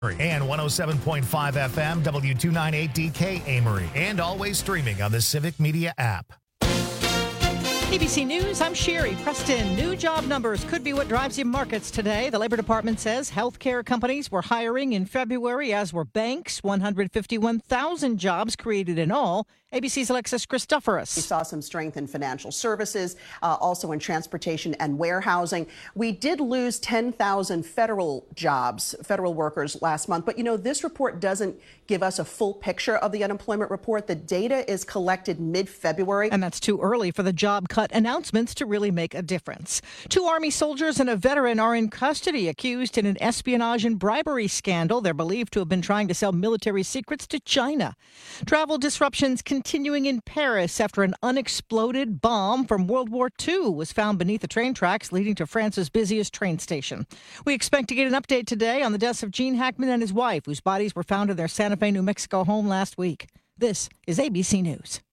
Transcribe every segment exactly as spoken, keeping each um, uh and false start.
And one oh seven point five F M, W two ninety-eight D K Amory. And always streaming on the Civic Media app. A B C News, I'm Sherry Preston. New job numbers could be what drives your markets today. The Labor Department says healthcare companies were hiring in February, as were banks. one hundred fifty-one thousand jobs created in all. A B C's Alexis Christoforous. We saw some strength in financial services, uh, also in transportation and warehousing. We did lose ten thousand federal jobs, federal workers last month. But, you know, this report doesn't give us a full picture of the unemployment report. The data is collected mid-February. And that's too early for the job cut announcements to really make a difference. Two Army soldiers and a veteran are in custody, accused in an espionage and bribery scandal. They're believed to have been trying to sell military secrets to China. Travel disruptions continuing in Paris after an unexploded bomb from World War Two was found beneath the train tracks leading to France's busiest train station. We expect to get an update today on the deaths of Gene Hackman and his wife, whose bodies were found in their Santa Fe, New Mexico home last week. This is A B C News.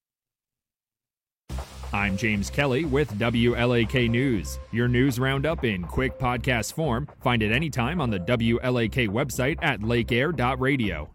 I'm James Kelly with W L A K News. Your news roundup in quick podcast form. Find it anytime on the W L A K website at lake air dot radio.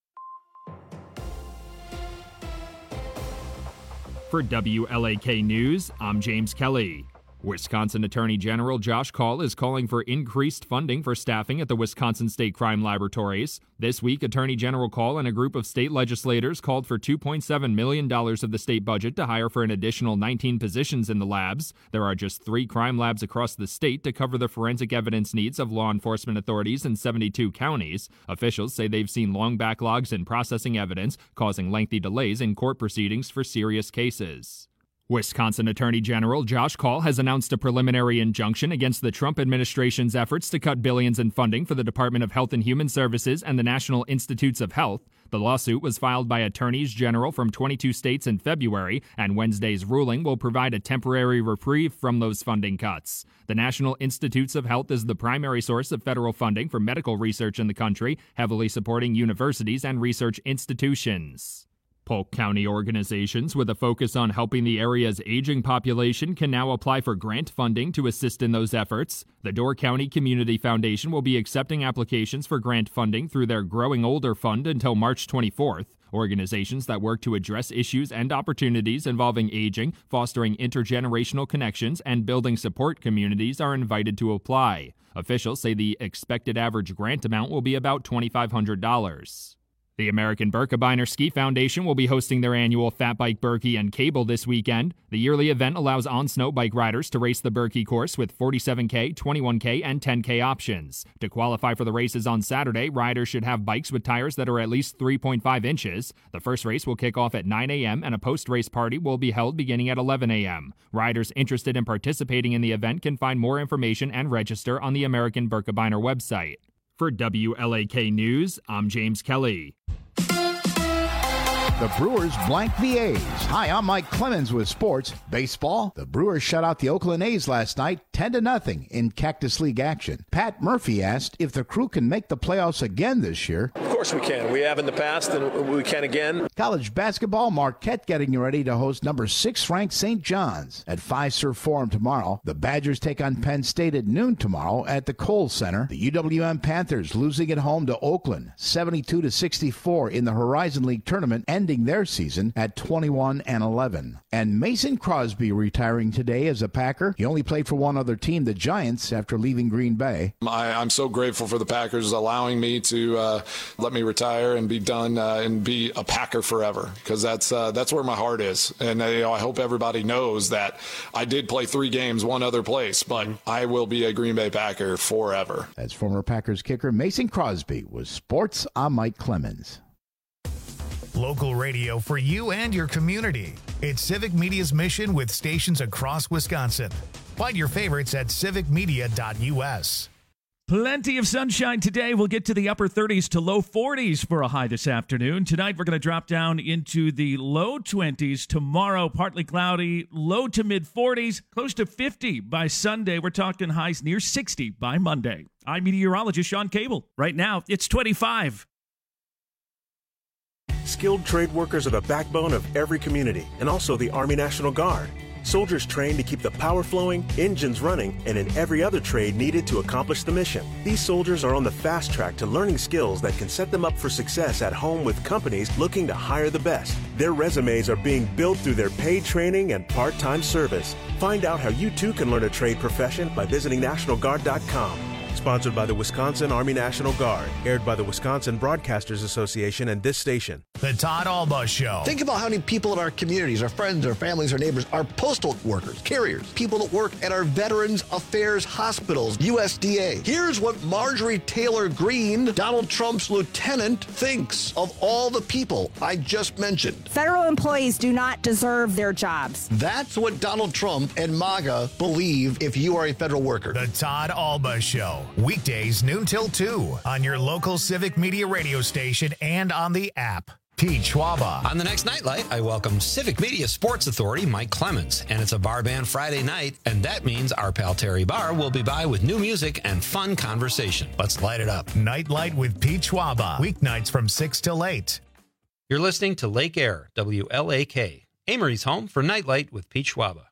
For W L A K News, I'm James Kelly. Wisconsin Attorney General Josh Kaul is calling for increased funding for staffing at the Wisconsin State Crime Laboratories. This week, Attorney General Kaul and a group of state legislators called for two point seven million dollars of the state budget to hire for an additional nineteen positions in the labs. There are just three crime labs across the state to cover the forensic evidence needs of law enforcement authorities in seventy-two counties. Officials say they've seen long backlogs in processing evidence, causing lengthy delays in court proceedings for serious cases. Wisconsin Attorney General Josh Kaul has announced a preliminary injunction against the Trump administration's efforts to cut billions in funding for the Department of Health and Human Services and the National Institutes of Health. The lawsuit was filed by attorneys general from twenty-two states in February, and Wednesday's ruling will provide a temporary reprieve from those funding cuts. The National Institutes of Health is the primary source of federal funding for medical research in the country, heavily supporting universities and research institutions. Polk County organizations with a focus on helping the area's aging population can now apply for grant funding to assist in those efforts. The Door County Community Foundation will be accepting applications for grant funding through their Growing Older Fund until March twenty-fourth. Organizations that work to address issues and opportunities involving aging, fostering intergenerational connections, and building support communities are invited to apply. Officials say the expected average grant amount will be about twenty-five hundred dollars. The American Birkebeiner Ski Foundation will be hosting their annual Fat Bike Birkie and Cable this weekend. The yearly event allows on-snow bike riders to race the Birkie course with forty-seven K, twenty-one K, and ten K options. To qualify for the races on Saturday, riders should have bikes with tires that are at least three point five inches. The first race will kick off at nine a.m. and a post-race party will be held beginning at eleven a.m. Riders interested in participating in the event can find more information and register on the American Birkebeiner website. For W L A K News, I'm James Kelly. The Brewers blank the A's. Hi, I'm Mike Clemens with sports. Baseball, the Brewers shut out the Oakland A's last night, ten to nothing in Cactus League action. Pat Murphy asked if the Crew can make the playoffs again this year. Of course we can. We have in the past, and we can again. College basketball, Marquette getting ready to host number six ranked Saint John's at Fiserv Forum tomorrow. The Badgers take on Penn State at noon tomorrow at the Kohl Center. The U W M Panthers losing at home to Oakland, seventy-two to sixty-four in the Horizon League tournament, ending their season at twenty-one and eleven. And Mason Crosby retiring today as a Packer. He only played for one other team, the Giants, after leaving Green Bay. I, I'm so grateful for the Packers allowing me to uh, let me retire and be done uh, and be a Packer forever, because that's uh, that's where my heart is. And uh, you know, I hope everybody knows that I did play three games one other place, but I will be a Green Bay Packer forever. As former Packers kicker Mason Crosby with Sports, I'm Mike Clemens. Local radio for you and your community. It's Civic Media's mission with stations across Wisconsin. Find your favorites at civic media dot u s. Plenty of sunshine today. We'll get to the upper thirties to low forties for a high this afternoon. Tonight, we're going to drop down into the low twenties. Tomorrow, partly cloudy, low to mid forties, close to fifty by Sunday. We're talking highs near sixty by Monday. I'm meteorologist Sean Cable. Right now, it's twenty-five. Skilled trade workers are the backbone of every community, and also the Army National Guard. Soldiers train to keep the power flowing, engines running, and in every other trade needed to accomplish the mission. These soldiers are on the fast track to learning skills that can set them up for success at home with companies looking to hire the best. Their resumes are being built through their paid training and part-time service. Find out how you too can learn a trade profession by visiting National Guard dot com. Sponsored by the Wisconsin Army National Guard. Aired by the Wisconsin Broadcasters Association and this station. The Todd Alba Show. Think about how many people in our communities, our friends, our families, our neighbors, our postal workers, carriers, people that work at our Veterans Affairs hospitals, U S D A. Here's what Marjorie Taylor Greene, Donald Trump's lieutenant, thinks of all the people I just mentioned. Federal employees do not deserve their jobs. That's what Donald Trump and MAGA believe if you are a federal worker. The Todd Alba Show. Weekdays noon till two on your local Civic Media radio station and on the app. Pete Schwaba. On the next Nightlight, I welcome Civic Media Sports Authority Mike Clemens. And it's a bar band Friday night, and that means our pal Terry Barr will be by with new music and fun conversation. Let's light it up. Nightlight with Pete Schwaba. Weeknights from six till eight. You're listening to Lake Air, W L A K. Amory's home for Nightlight with Pete Schwaba.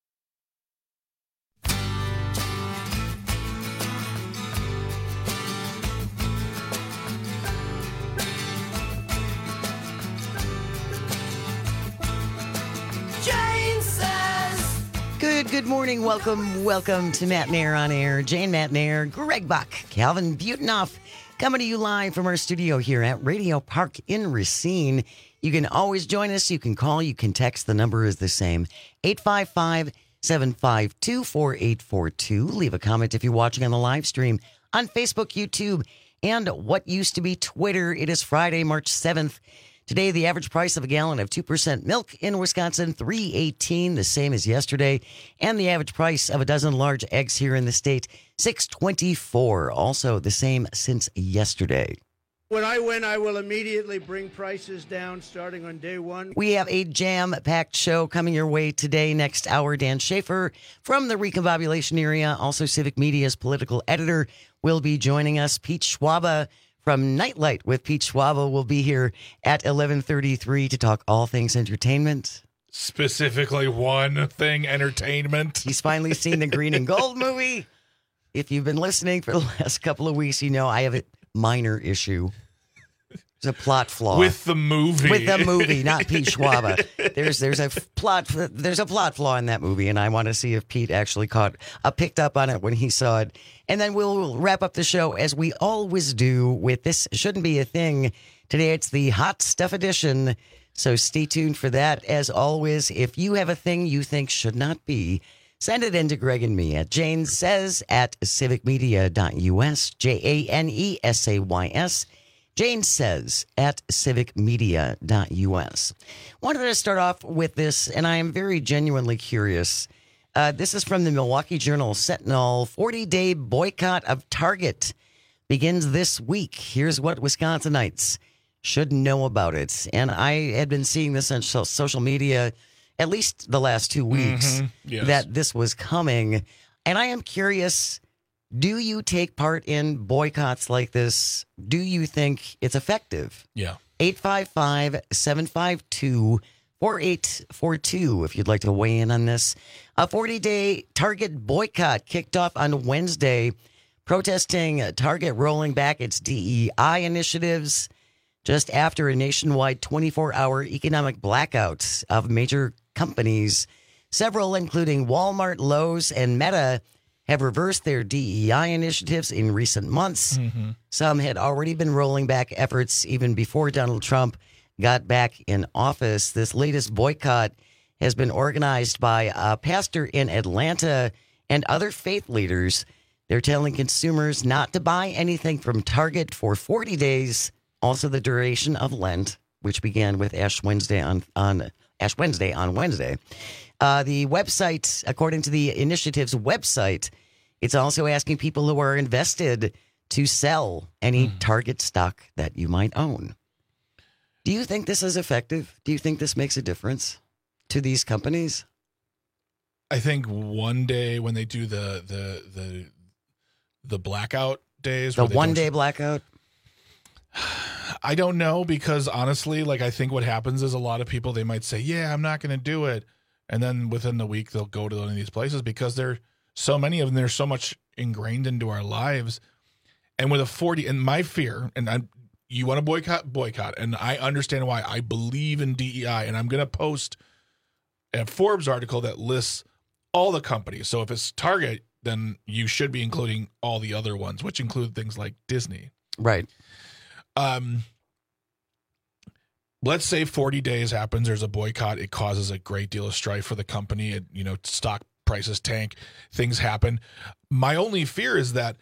Good, good morning. Welcome, welcome to Matt Nair on Air. Jane Matt Nair, Greg Buck, Calvin Butenhoff, coming to you live from our studio here at Radio Park in Racine. You can always join us. You can call, you can text. The number is the same, eight five five, seven five two, four eight four two. Leave a comment if you're watching on the live stream on Facebook, YouTube, and what used to be Twitter. It is Friday, March seventh. Today, the average price of a gallon of two percent milk in Wisconsin, three eighteen, the same as yesterday. And the average price of a dozen large eggs here in the state, six twenty-four, also the same since yesterday. When I win, I will immediately bring prices down starting on day one. We have a jam-packed show coming your way today. Next hour, Dan Schaefer from the Recombobulation area, also Civic Media's political editor, will be joining us. Pete Schwaba from Nightlight with Pete Schwaba will be here at eleven thirty-three to talk all things entertainment. Specifically one thing, entertainment. He's finally seen the Green and Gold movie. If you've been listening for the last couple of weeks, you know I have a minor issue. There's a plot flaw with the movie. With the movie, not Pete Schwaba. There's there's a plot there's a plot flaw in that movie, and I want to see if Pete actually caught uh, picked up on it when he saw it. And then we'll wrap up the show as we always do with This Shouldn't Be a Thing. Today it's the Hot Stuff edition, so stay tuned for that. As always, if you have a thing you think should not be, send it in to Greg and me at Jane Says at civic media dot U S, J A N E S A Y S. Jane Says at civic media dot U S. Wanted to start off with this, and I am very genuinely curious. Uh, this is from the Milwaukee Journal Sentinel. forty-day boycott of Target begins this week. Here's what Wisconsinites should know about it. And I had been seeing this on social media at least the last two weeks, mm-hmm. yes. that this was coming. And I am curious, do you take part in boycotts like this? Do you think it's effective? Yeah. eight five five, seven five two, four eight four two if you'd like to weigh in on this. A forty-day Target boycott kicked off on Wednesday, protesting Target rolling back its D E I initiatives just after a nationwide twenty-four hour economic blackout of major companies. Several, including Walmart, Lowe's, and Meta, have reversed their D E I initiatives in recent months. Mm-hmm. Some had already been rolling back efforts even before Donald Trump got back in office. This latest boycott has been organized by a pastor in Atlanta and other faith leaders. They're telling consumers not to buy anything from Target for forty days, also the duration of Lent, which began with Ash Wednesday on, on Ash Wednesday on Wednesday. Uh, the website, according to the initiative's website, it's also asking people who are invested to sell any mm. Target stock that you might own. Do you think this is effective? Do you think this makes a difference to these companies? I think one day when they do the the the the blackout days, the one day blackout. I don't know, because honestly, like I think what happens is a lot of people, they might say, "Yeah, I'm not going to do it." and then within the week they'll go to one of these places because there are so many of them. They're so much ingrained into our lives. And with a forty, and my fear, and I, you want to boycott, boycott, and I understand why. I believe in D E I, and I'm going to post a Forbes article that lists all the companies. So if it's Target, then you should be including all the other ones, which include things like Disney. Right. Um. Let's say forty days happens. There's a boycott. It causes a great deal of strife for the company. It, you know, stock prices tank. Things happen. My only fear is that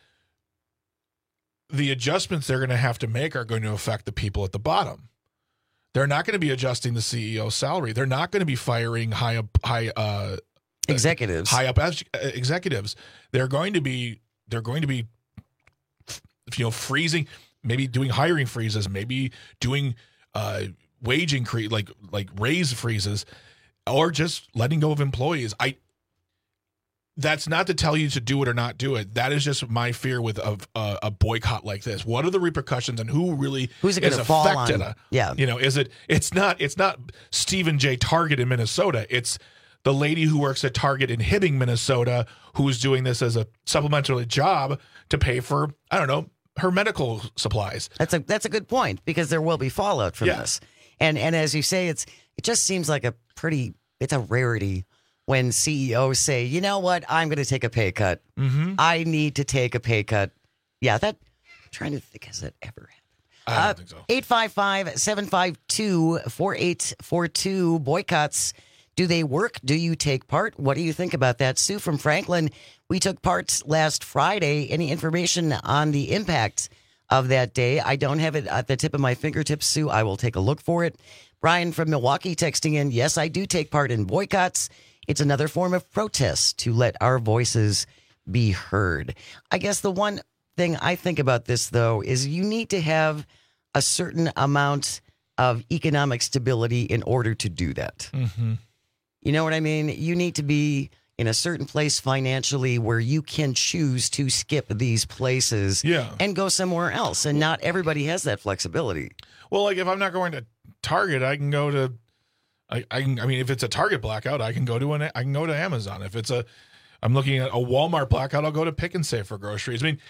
the adjustments they're going to have to make are going to affect the people at the bottom. They're not going to be adjusting the C E O's salary. They're not going to be firing high up, high uh, executives, high up executives. They're going to be, they're going to be, you know, freezing, maybe doing hiring freezes, maybe doing uh, wage increase, like like raise freezes, or just letting go of employees. I. That's not to tell you to do it or not do it. That is just my fear with a, a, a boycott like this. What are the repercussions and who really Who's it going is to fall affected? on? Yeah, you know, is it? It's not. It's not Stephen J. Target in Minnesota. It's the lady who works at Target in Hibbing, Minnesota, who's doing this as a supplemental job to pay for, I don't know, her medical supplies. That's a that's a good point because there will be fallout from Yeah. this. And and as you say, it's it just seems like a pretty it's a rarity when C E Os say, you know what, I'm going to take a pay cut. Mm-hmm. I need to take a pay cut. Yeah, that. I'm trying to think, has that ever happened? I don't uh, think so. eight five five, seven five two, four eight four two. Boycotts. Do they work? Do you take part? What do you think about that? Sue from Franklin, we took part last Friday. Any information on the impact of that day? I don't have it at the tip of my fingertips, Sue. I will take a look for it. Brian from Milwaukee texting in, yes, I do take part in boycotts. It's another form of protest to let our voices be heard. I guess the one thing I think about this, though, is you need to have a certain amount of economic stability in order to do that. Mm-hmm. You know what I mean? You need to be in a certain place financially where you can choose to skip these places Yeah. and go somewhere else. And not everybody has that flexibility. Well, like if I'm not going to Target, I can go to. I, I can. I mean, if it's a Target blackout, I can go to an. I can go to Amazon. If it's a, I'm looking at a Walmart blackout, I'll go to Pick and Save for groceries. I mean,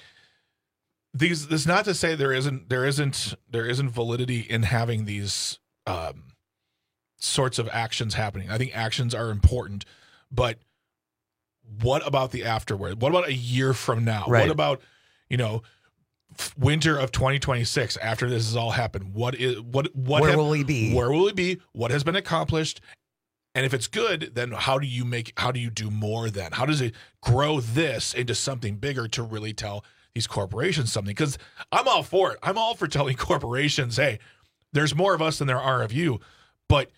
these. This is not to say there isn't. There isn't. There isn't validity in having these um, sorts of actions happening. I think actions are important, but what about the afterward? What about a year from now? Right. What about, you know, winter of twenty twenty-six after this has all happened? What is what what Where have, will we be? Where will we be? What has been accomplished? And if it's good, then how do you make how do you do more then? How does it grow this into something bigger to really tell these corporations something? Because I'm all for it. I'm all for telling corporations, hey, there's more of us than there are of you. But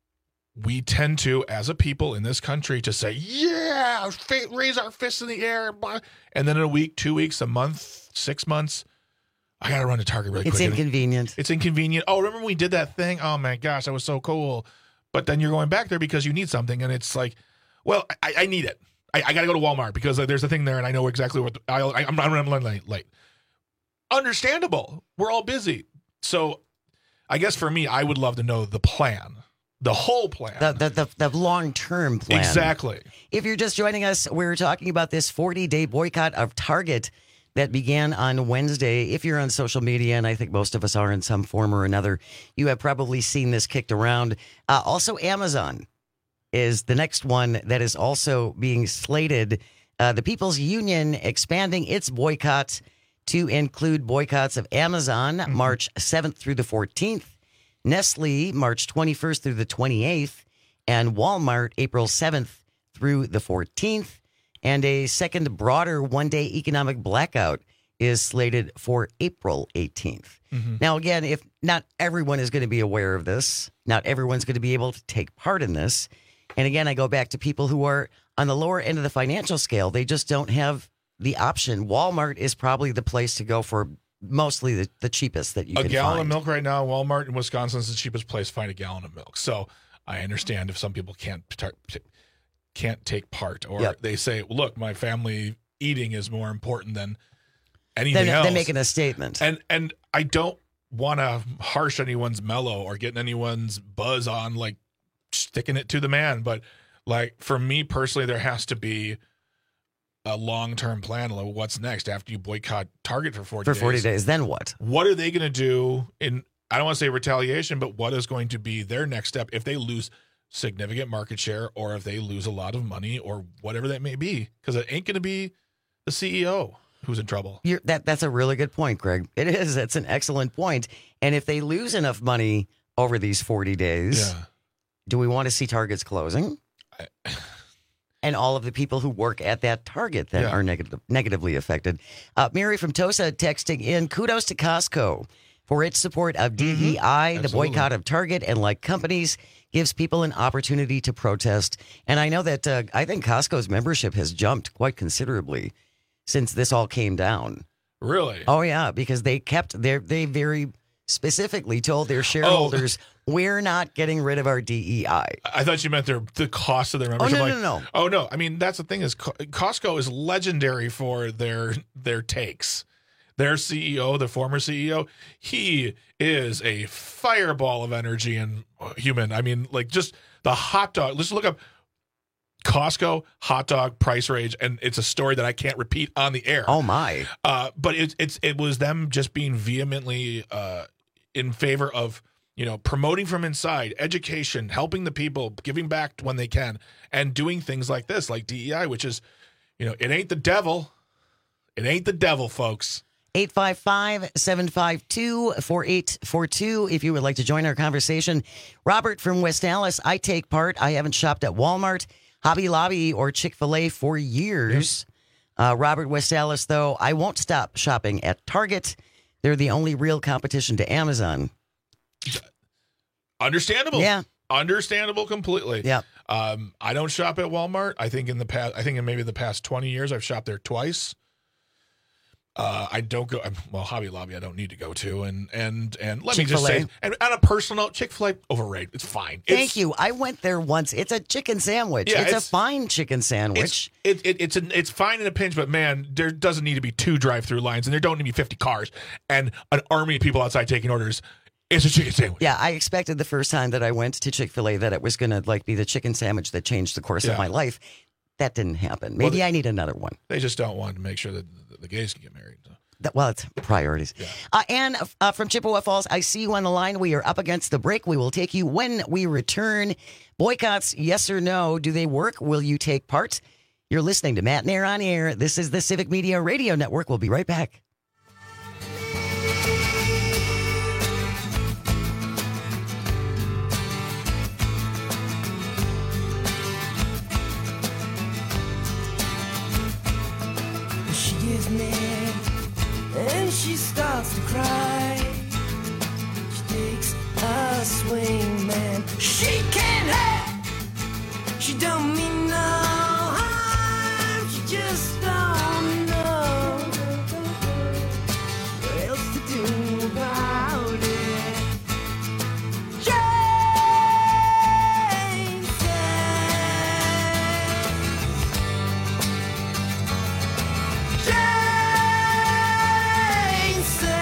we tend to, as a people in this country, to say, yeah, raise our fists in the air. And then in a week, two weeks, a month, six months, I got to run to Target really It's quick. inconvenient. It's inconvenient. Oh, remember when we did that thing? Oh, my gosh, that was so cool. But then you're going back there because you need something. And it's like, well, I, I need it. I, I got to go to Walmart because there's a thing there and I know exactly what the, I, I, I'm running late, late. Understandable. We're all busy. So I guess for me, I would love to know the plan. The whole plan. The, the, the, the long-term plan. Exactly. If you're just joining us, we're talking about this forty-day boycott of Target that began on Wednesday. If you're on social media, and I think most of us are in some form or another, you have probably seen this kicked around. Uh, also, Amazon is the next one that is also being slated. Uh, the People's Union expanding its boycott to include boycotts of Amazon, mm-hmm. March seventh through the fourteenth. Nestle, March twenty-first through the twenty-eighth, and Walmart, April seventh through the fourteenth. And a second broader one-day economic blackout is slated for April eighteenth. Mm-hmm. Now, again, if not everyone is going to be aware of this, not everyone's going to be able to take part in this. And again, I go back to people who are on the lower end of the financial scale. They just don't have the option. Walmart is probably the place to go for mostly the, the cheapest that you a can gallon find. of milk right now, Walmart in Wisconsin is the cheapest place to find a gallon of milk. So I understand if some people can't can't take part, or yep. they say, "Look, my family eating is more important than anything they're, else." They're making a statement, and and I don't want to harsh anyone's mellow or getting anyone's buzz on like sticking it to the man, but Like, for me personally, there has to be a long-term plan. Like, what's next after you boycott Target for forty For days? forty days, then what? What are they going to do in, I don't want to say retaliation, but what is going to be their next step if they lose significant market share or if they lose a lot of money or whatever that may be? Because it ain't going to be the C E O who's in trouble. You're, that That's a really good point, Greg. It is. It's an excellent point. And if they lose enough money over these forty days, Yeah. do we want to see Targets closing? I, and all of the people who work at that Target that Yeah. are negative, negatively affected. Uh, Mary from Tosa texting in, kudos to Costco for its support of D E I. Mm-hmm. The Absolutely. boycott of Target and like companies gives people an opportunity to protest. And I know that uh, I think Costco's membership has jumped quite considerably since this all came down. Really? Oh, yeah, because they kept their, they very specifically told their shareholders, we're not getting rid of our D E I. I thought you meant their the cost of their membership. no, like, no, no. Oh, no. I mean, that's the thing is Co- Costco is legendary for their their takes. Their C E O, the former C E O, he is a fireball of energy and human. I mean, like just the hot dog. Let's look up Costco hot dog price range, and it's a story that I can't repeat on the air. Oh my! Uh, but it, it's it was them just being vehemently uh, in favor of you know promoting from inside, education, helping the people, giving back when they can, and doing things like this, like D E I, which is you know it ain't the devil, it ain't the devil, folks. eight five five, seven five two, four eight four two if you would like to join our conversation. Robert from West Dallas, I take part. I haven't shopped at Walmart, Hobby Lobby, or Chick-fil-A for years. Yep. Uh, Robert West Dallas, though, I won't stop shopping at Target. They're the only real competition to Amazon. Understandable. Yeah. Understandable completely. Yeah. Um, I don't shop at Walmart. I think in the past, I think in maybe the past twenty years, I've shopped there twice. Uh, I don't go. Well, Hobby Lobby, I don't need to go to, and and and let me just say, and on a personal note, Chick-fil-A overrated. It's fine. It's, Thank you. I went there once. It's a chicken sandwich. Yeah, it's, it's- a fine chicken sandwich. It's it, it, it's an, it's fine in a pinch, but man, there doesn't need to be two drive-through lines, and there don't need to be fifty cars and an army of people outside taking orders. It's a chicken sandwich. Yeah, I expected the first time that I went to Chick-fil-A that it was going to like be the chicken sandwich that changed the course Yeah. of my life. That didn't happen. Well, Maybe they- I need another one. They just don't want to make sure that the, the gays can get married. So. That, well, it's priorities. Yeah. Uh, Anne uh, from Chippewa Falls, I see you on the line. We are up against the break. We will take you when we return. Boycotts, yes or no? Do they work? Will you take part? You're listening to Matt and Air on Air. This is the Civic Media Radio Network. We'll be right back. She gets mad and she starts to cry. She takes a swing, man. She can't help. She don't mean no harm. She just don't know what else to do about it. Jane says, Jane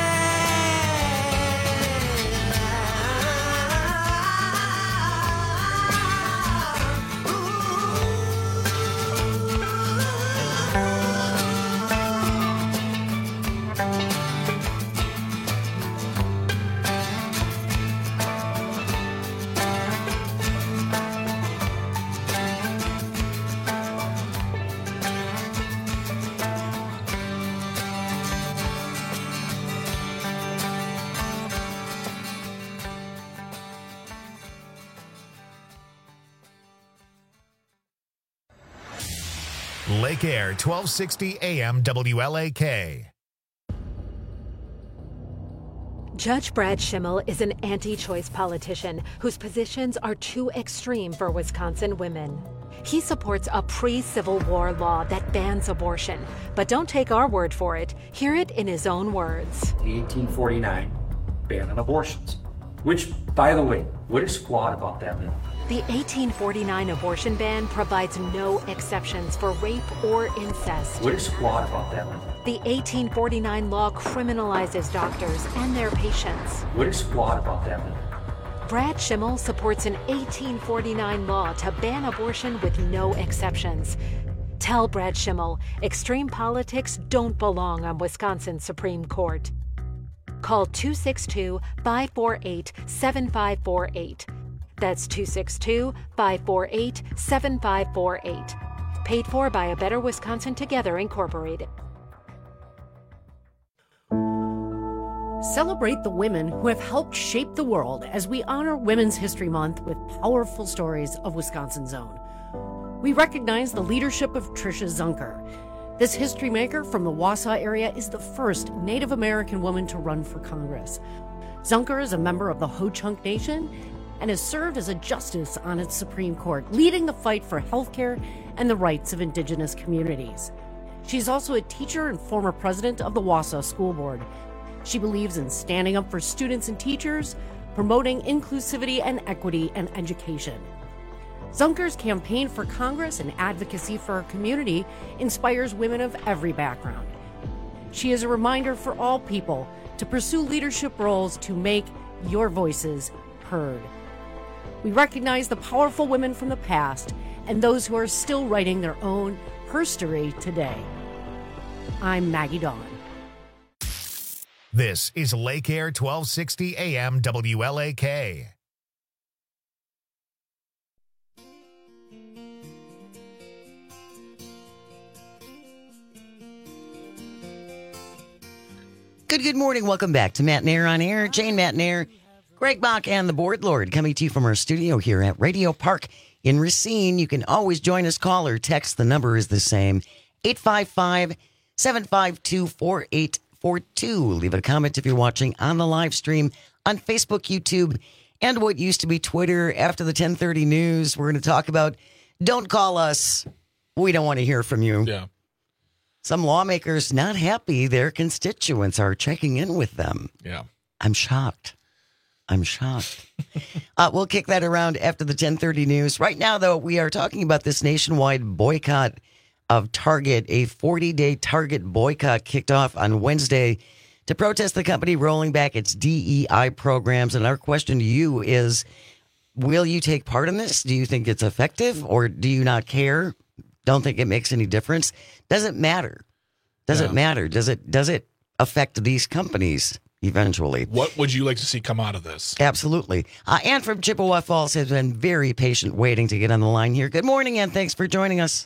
Lake Air, twelve sixty A M W L A K. Judge Brad Schimmel is an anti-choice politician whose positions are too extreme for Wisconsin women. He supports a pre-Civil War law that bans abortion. But don't take our word for it. Hear it in his own words. The eighteen forty-nine ban on abortions. Which, by the way, what is flawed about that bill? The eighteen forty-nine abortion ban provides no exceptions for rape or incest. What is flawed about that bill? The eighteen forty-nine law criminalizes doctors and their patients. What is flawed about that bill? Brad Schimmel supports an eighteen forty-nine law to ban abortion with no exceptions. Tell Brad Schimmel extreme politics don't belong on Wisconsin's Supreme Court. Call two six two, five four eight, seven five four eight. That's two six two, five four eight, seven five four eight. Paid for by A Better Wisconsin Together, Incorporated. Celebrate the women who have helped shape the world as we honor Women's History Month with powerful stories of Wisconsin's own. We recognize the leadership of Tricia Zunker. This history maker from the Wausau area is the first Native American woman to run for Congress. Zunker is a member of the Ho-Chunk Nation and has served as a justice on its Supreme Court, leading the fight for health care and the rights of Indigenous communities. She's also a teacher and former president of the Wausau School Board. She believes in standing up for students and teachers, promoting inclusivity and equity in education. Zunker's campaign for Congress and advocacy for her community inspires women of every background. She is a reminder for all people to pursue leadership roles to make your voices heard. We recognize the powerful women from the past and those who are still writing their own herstory today. I'm Maggie Dawn. This is Lake Air twelve sixty A M W L A K. Good, good morning. Welcome back to Matt Nair on Air. Jane Matt Nair, Greg Bach, and the Board Lord coming to you from our studio here at Radio Park in Racine. You can always join us, call or text. The number is the same, eight five five, seven five two, four eight four two. Leave a comment if you're watching on the live stream on Facebook, YouTube, and what used to be Twitter. After the ten thirty news, we're going to talk about don't call us. We don't want to hear from you. Yeah. Some lawmakers not happy their constituents are checking in with them. Yeah. I'm shocked. I'm shocked. uh, we'll kick that around after the ten thirty news. Right now, though, we are talking about this nationwide boycott of Target. A forty-day Target boycott kicked off on Wednesday to protest the company rolling back its D E I programs. And our question to you is, will you take part in this? Do you think it's effective, or do you not care? Don't think it makes any difference? Does it matter? Does yeah. it matter? Does it does it affect these companies eventually? What would you like to see come out of this? Absolutely. Uh, Ann from Chippewa Falls has been very patient waiting to get on the line here. Good morning, Ann. Thanks for joining us.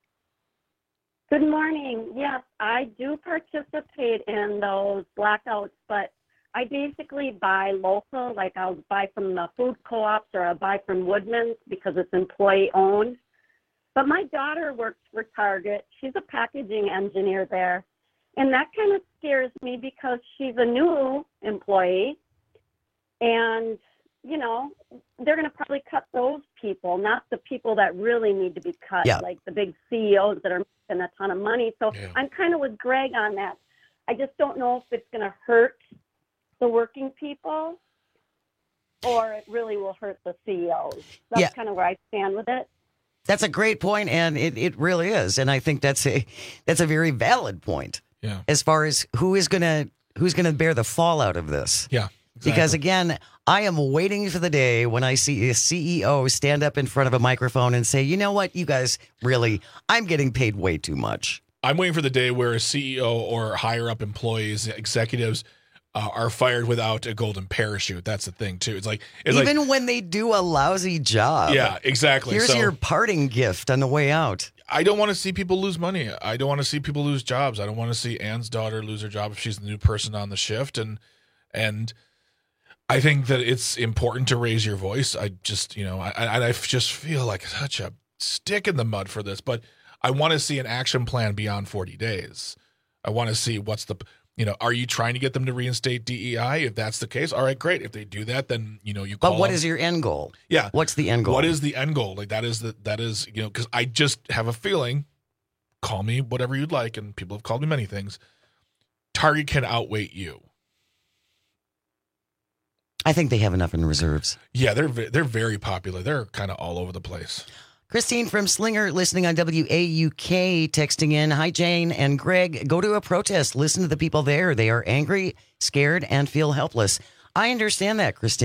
Good morning. Yes, I do participate in those blackouts, but I basically buy local. Like I'll buy from the food co-ops or I'll buy from Woodman's because it's employee owned. But my daughter works for Target. She's a packaging engineer there. And that kind of scares me because she's a new employee. And, you know, they're going to probably cut those people, not the people that really need to be cut, yeah. like the big C E Os that are making a ton of money. So yeah. I'm kind of with Greg on that. I just don't know if it's going to hurt the working people or it really will hurt the C E Os. That's yeah. kind of where I stand with it. That's a great point, and it, it really is. And I think that's a that's a very valid point. Yeah. As far as who is gonna who's gonna bear the fallout of this. Yeah. Exactly. Because again, I am waiting for the day when I see a C E O stand up in front of a microphone and say, you know what, you guys really, I'm getting paid way too much. I'm waiting for the day where a C E O or higher up employees, executives, Uh, are fired without a golden parachute. That's the thing too. It's like it's even like, when they do a lousy job. Yeah, exactly. Here's so, your parting gift on the way out. I don't want to see people lose money. I don't want to see people lose jobs. I don't want to see Ann's daughter lose her job if she's the new person on the shift. And and I think that it's important to raise your voice. I just you know I I just feel like such a stick in the mud for this. But I want to see an action plan beyond forty days. I want to see what's the You know, are you trying to get them to reinstate D E I? If that's the case, all right, great. If they do that, then, you know, you call But what them. is your end goal? Yeah. What's the end goal? What is the end goal? Like, that is, the that is you know, because I just have a feeling, call me whatever you'd like, and people have called me many things, Target can outweigh you. I think they have enough in reserves. Yeah, they're they're very popular. They're kind of all over the place. Christine from Slinger listening on W A U K texting in. Hi, Jane and Greg. Go to a protest. Listen to the people there. They are angry, scared, and feel helpless. I understand that, Christine.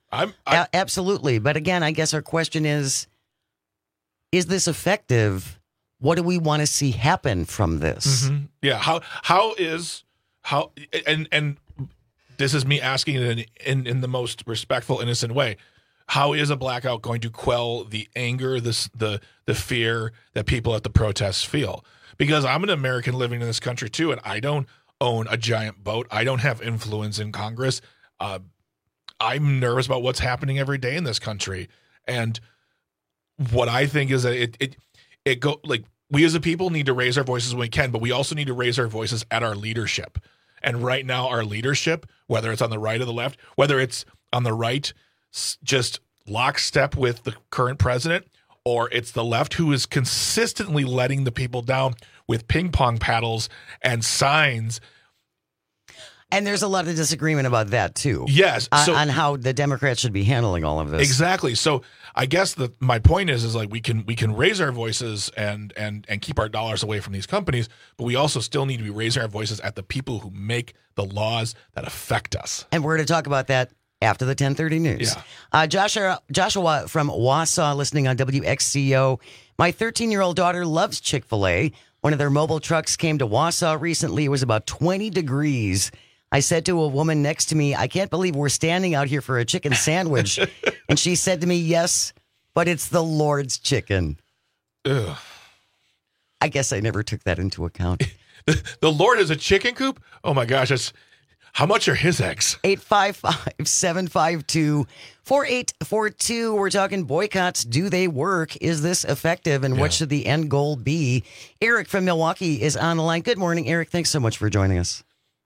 I'm, I'm A- absolutely. But again, I guess our question is, is this effective? What do we want to see happen from this? Mm-hmm. Yeah. How how is how and and this is me asking it in, in in the most respectful, innocent way. How is a blackout going to quell the anger, this the the fear that people at the protests feel? Because I'm an American living in this country too, and I don't own a giant boat. I don't have influence in Congress. Uh, I'm nervous about what's happening every day in this country, and what I think is that it it it go like we as a people need to raise our voices when we can, but we also need to raise our voices at our leadership. And right now, our leadership, whether it's on the right or the left, whether it's on the right, just lockstep with the current president, or it's the left who is consistently letting the people down with ping pong paddles and signs. And there's a lot of disagreement about that, too. Yes. On, so, on how the Democrats should be handling all of this. Exactly. So I guess the, my point is, is like we can we can raise our voices and, and, and keep our dollars away from these companies, but we also still need to be raising our voices at the people who make the laws that affect us. And we're going to talk about that after the ten thirty news. Yeah. Uh, Joshua, Joshua from Wausau listening on W X C O. My thirteen-year-old daughter loves Chick-fil-A. One of their mobile trucks came to Wausau recently. It was about twenty degrees. I said to a woman next to me, I can't believe we're standing out here for a chicken sandwich. And she said to me, yes, but it's the Lord's chicken. Ugh. I guess I never took that into account. the, the Lord is a chicken coop? Oh, my gosh. That's, how much are his eggs? eight five five, seven five two, four eight four two. We're talking boycotts. Do they work? Is this effective? And yeah. what should the end goal be? Eric from Milwaukee is on the line. Good morning, Eric. Thanks so much for joining us.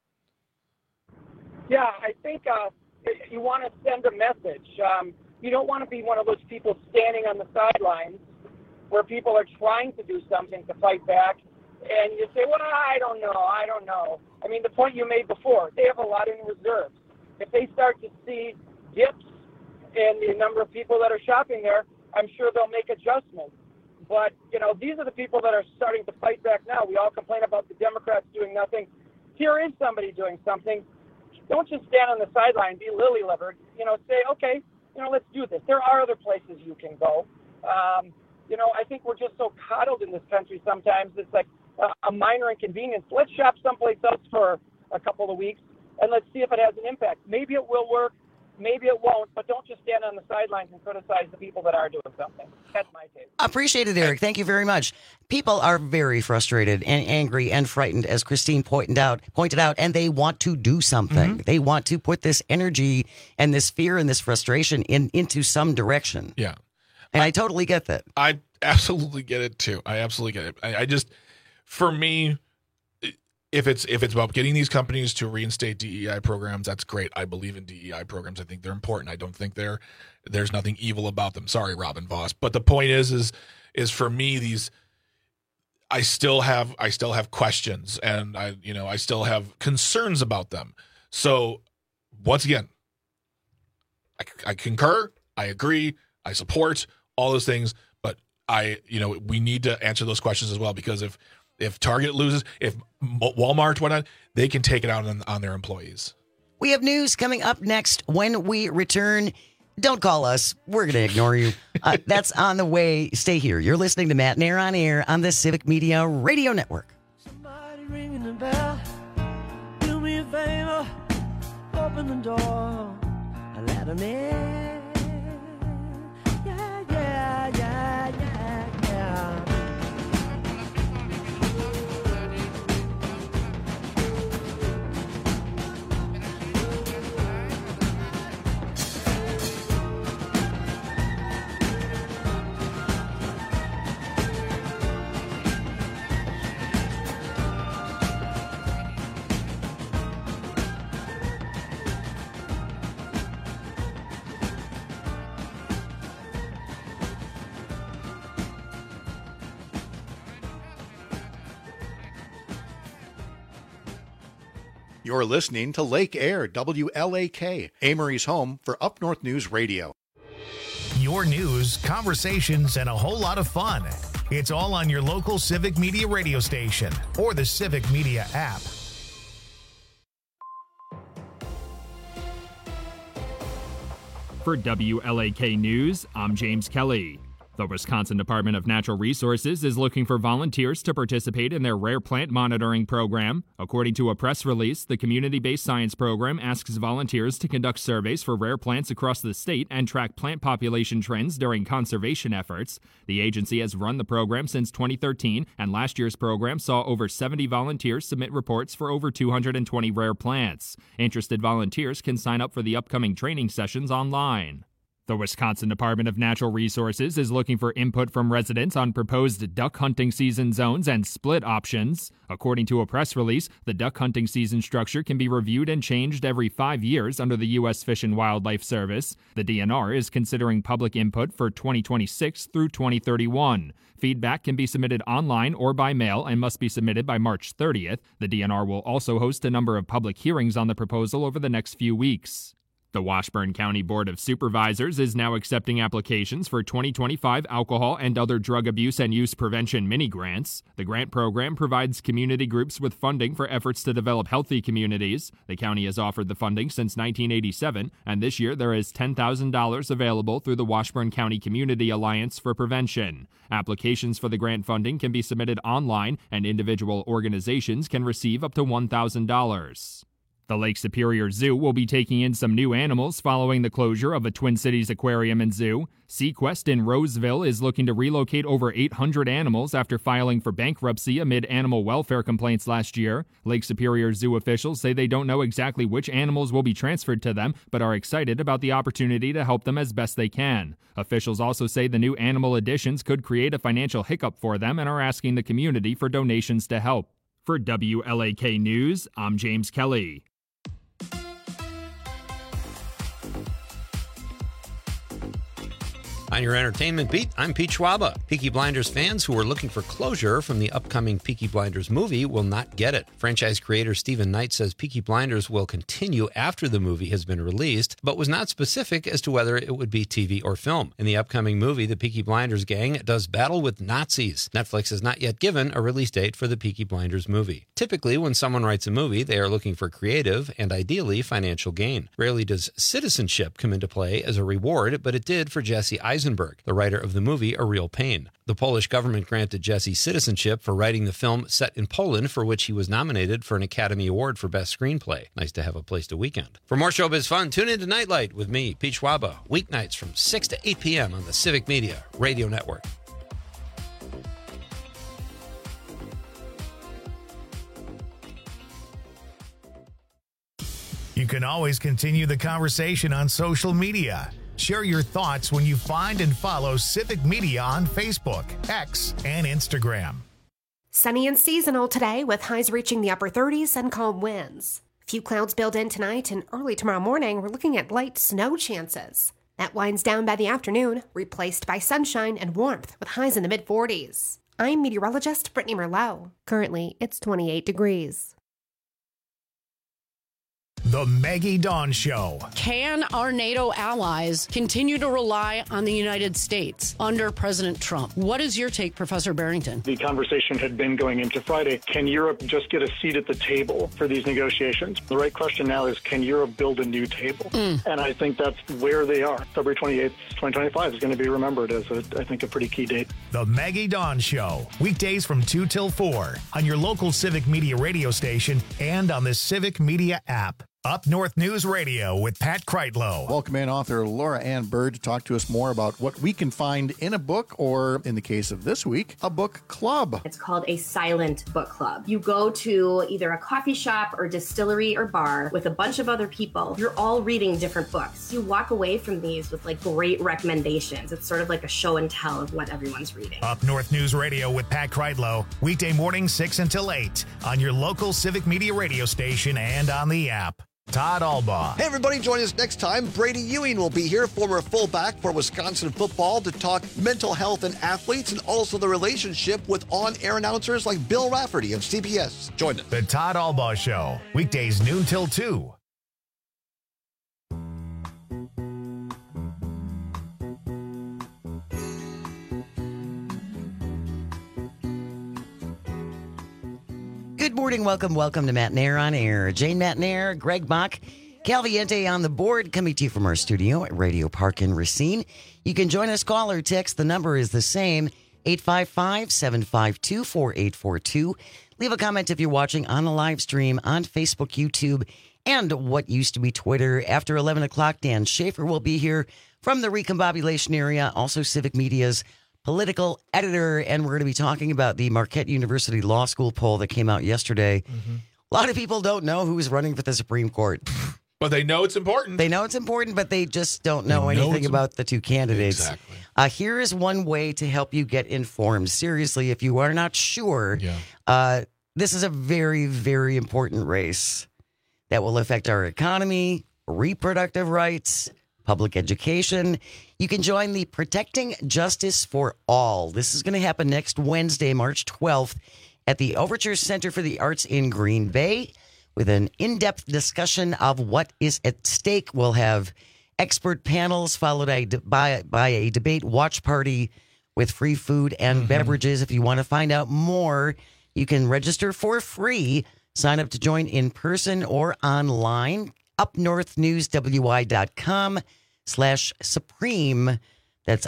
Yeah, I think uh, you want to send a message. Um, you don't want to be one of those people standing on the sidelines where people are trying to do something to fight back, and you say, well, I don't know, I don't know. I mean, the point you made before, they have a lot in reserves. If they start to see dips in the number of people that are shopping there, I'm sure they'll make adjustments. But, you know, these are the people that are starting to fight back now. We all complain about the Democrats doing nothing. Here is somebody doing something. Don't just stand on the sideline, be lily-livered. You know, say, okay, you know, let's do this. There are other places you can go. Um, you know, I think we're just so coddled in this country sometimes. It's like a, a minor inconvenience. Let's shop someplace else for a couple of weeks, and let's see if it has an impact. Maybe it will work. Maybe it won't, but don't just stand on the sidelines and criticize the people that are doing something. That's my take. Appreciate it, Eric. Thank you very much. People are very frustrated and angry and frightened, as Christine pointed out, pointed out, and they want to do something. Mm-hmm. They want to put this energy and this fear and this frustration in into some direction. Yeah. And I, I totally get that. I absolutely get it, too. I absolutely get it. I, I just, for me... If it's if it's about getting these companies to reinstate D E I programs, that's great. I believe in D E I programs. I think they're important. I don't think they're there's nothing evil about them. Sorry, Robin Voss. But the point is, is is for me, these I still have I still have questions, and I you know I still have concerns about them. So once again, I, I concur, I agree, I support all those things, but I you know we need to answer those questions as well, because if If Target loses, if Walmart went on, they can take it out on, on their employees. We have news coming up next when we return. Don't call us. We're going to ignore you. Uh, that's on the way. Stay here. You're listening to Matt Nair on Air on the Civic Media Radio Network. Somebody ringing the bell. Do me a favor. Open the door. And let them in. Yeah, yeah, yeah, yeah, yeah. You're listening to Lake Air, W L A K, Amory's home for Up North News Radio. Your news, conversations, and a whole lot of fun. It's all on your local Civic Media radio station or the Civic Media app. For W L A K News, I'm James Kelly. The Wisconsin Department of Natural Resources is looking for volunteers to participate in their rare plant monitoring program. According to a press release, the community-based science program asks volunteers to conduct surveys for rare plants across the state and track plant population trends during conservation efforts. The agency has run the program since twenty thirteen, and last year's program saw over seventy volunteers submit reports for over two hundred twenty rare plants. Interested volunteers can sign up for the upcoming training sessions online. The Wisconsin Department of Natural Resources is looking for input from residents on proposed duck hunting season zones and split options. According to a press release, the duck hunting season structure can be reviewed and changed every five years under the U S Fish and Wildlife Service. The D N R is considering public input for twenty twenty-six through twenty thirty-one. Feedback can be submitted online or by mail and must be submitted by March thirtieth. The D N R will also host a number of public hearings on the proposal over the next few weeks. The Washburn County Board of Supervisors is now accepting applications for twenty twenty-five alcohol and other drug abuse and use prevention mini-grants. The grant program provides community groups with funding for efforts to develop healthy communities. The county has offered the funding since nineteen eighty-seven, and this year there is ten thousand dollars available through the Washburn County Community Alliance for Prevention. Applications for the grant funding can be submitted online, and individual organizations can receive up to one thousand dollars. The Lake Superior Zoo will be taking in some new animals following the closure of a Twin Cities aquarium and zoo. Sequest in Roseville is looking to relocate over eight hundred animals after filing for bankruptcy amid animal welfare complaints last year. Lake Superior Zoo officials say they don't know exactly which animals will be transferred to them, but are excited about the opportunity to help them as best they can. Officials also say the new animal additions could create a financial hiccup for them and are asking the community for donations to help. For W L A K News, I'm James Kelly. On your entertainment beat, I'm Pete Schwaba. Peaky Blinders fans who are looking for closure from the upcoming Peaky Blinders movie will not get it. Franchise creator Stephen Knight says Peaky Blinders will continue after the movie has been released, but was not specific as to whether it would be T V or film. In the upcoming movie, the Peaky Blinders gang does battle with Nazis. Netflix has not yet given a release date for the Peaky Blinders movie. Typically, when someone writes a movie, they are looking for creative and ideally financial gain. Rarely does citizenship come into play as a reward, but it did for Jesse Eisenberg. Eisenberg, the writer of the movie A Real Pain. The Polish government granted Jesse citizenship for writing the film set in Poland, for which he was nominated for an Academy Award for Best Screenplay. Nice to have a place to weekend. For more showbiz fun, tune in to Nightlight with me, Pete Schwaba, weeknights from six to eight p.m. on the Civic Media Radio Network. You can always continue the conversation on social media. Share your thoughts when you find and follow Civic Media on Facebook, X, and Instagram. Sunny and seasonal today with highs reaching the upper thirties and calm winds. Few clouds build in tonight and early tomorrow morning. We're looking at light snow chances. That winds down by the afternoon, replaced by sunshine and warmth with highs in the mid forties. I'm meteorologist Brittany Merlot. Currently, it's twenty-eight degrees. The Maggie Dawn Show. Can our NATO allies continue to rely on the United States under President Trump? What is your take, Professor Barrington? The conversation had been going into Friday. Can Europe just get a seat at the table for these negotiations? The right question now is, can Europe build a new table? Mm. And I think that's where they are. February twenty-eighth, twenty twenty-five is going to be remembered as, a, I think, a pretty key date. The Maggie Dawn Show. Weekdays from two till four on your local Civic Media radio station and on the Civic Media app. Up North News Radio with Pat Kreitlow. Welcome in author Laura Ann Bird to talk to us more about what we can find in a book, or in the case of this week, a book club. It's called a silent book club. You go to either a coffee shop or distillery or bar with a bunch of other people. You're all reading different books. You walk away from these with like great recommendations. It's sort of like a show and tell of what everyone's reading. Up North News Radio with Pat Kreitlow. Weekday morning six until eight on your local Civic Media radio station and on the app. Todd Albaugh. Hey, everybody, join us next time. Brady Ewing will be here, former fullback for Wisconsin football, to talk mental health and athletes and also the relationship with on-air announcers like Bill Rafferty of C B S. Join us. The Todd Albaugh Show, weekdays noon till two. Good morning. Welcome, welcome to Matt Nair on Air. Jane Matt Nair, Greg Mock. Calviente on the board, coming to you from our studio at Radio Park in Racine. You can join us, call or text. The number is the same, eight five five, seven five two, four eight four two. Leave a comment if you're watching on the live stream on Facebook, YouTube, and what used to be Twitter. After eleven o'clock, Dan Schaefer will be here from the Recombobulation area, also Civic Media's political editor, and we're going to be talking about the Marquette University Law School poll that came out yesterday. Mm-hmm. A lot of people don't know who's running for the Supreme Court. But they know it's important. They know it's important, but they just don't know, They know anything it's about the two candidates. Exactly. Uh, here is one way to help you get informed. Seriously, if you are not sure, Yeah. uh, this is a very, very important race that will affect our economy, reproductive rights, public education. You can join the Protecting Justice for All. This is going to happen next Wednesday, March twelfth, at the Overture Center for the Arts in Green Bay, with an in-depth discussion of what is at stake. We'll have expert panels followed by, by a debate watch party with free food and mm-hmm. beverages. If you want to find out more, you can register for free. Sign up to join in person or online. upnorthnewswi.com slash supreme. That's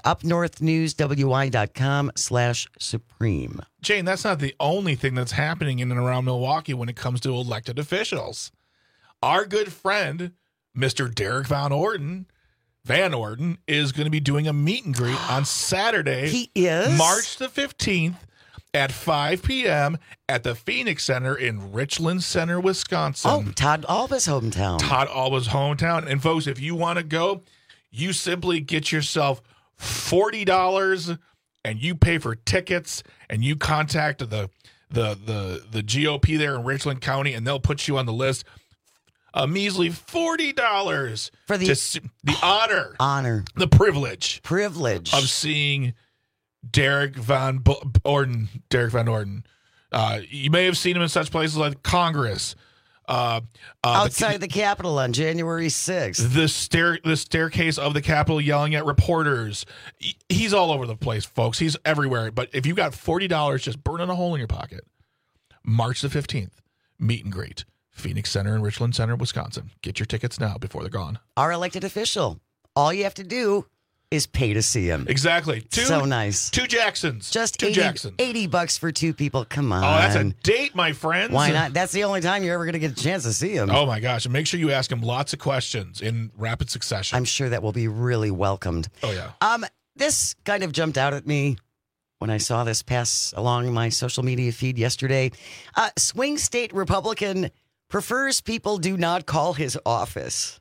upnorthnewswi.com slash supreme. Jane, that's not the only thing that's happening in and around Milwaukee when it comes to elected officials. Our good friend, Mister Derek Van Orden, Van Orden, is going to be doing a meet and greet on Saturday. He is? March the fifteenth at five p.m. at the Phoenix Center in Richland Center, Wisconsin. Oh, Todd Alba's hometown. Todd Alba's hometown. And folks, if you want to go, you simply get yourself forty dollars and you pay for tickets and you contact the the the the G O P there in Richland County and they'll put you on the list. A measly forty dollars for the, to see, the honor, honor, the privilege, privilege of seeing Derek Van Bo- Orden. Derek Van Orden. Uh, you may have seen him in such places like Congress, uh, uh, outside the, the Capitol on January sixth. The stair, the staircase of the Capitol, yelling at reporters. He, he's all over the place, folks. He's everywhere. But if you got forty dollars, just burning a hole in your pocket. March the fifteenth, meet and greet. Phoenix Center in Richland Center, Wisconsin. Get your tickets now before they're gone. Our elected official. All you have to do is pay to see him. Exactly. Two, so nice. Two Jacksons. Just two eighty, Jacksons. eighty bucks for two people. Come on. Oh, that's a date, my friends. Why not? That's the only time you're ever going to get a chance to see him. Oh, my gosh. And make sure you ask him lots of questions in rapid succession. I'm sure that will be really welcomed. Oh, yeah. Um, This kind of jumped out at me when I saw this pass along my social media feed yesterday. Uh, swing state Republican prefers people do not call his office.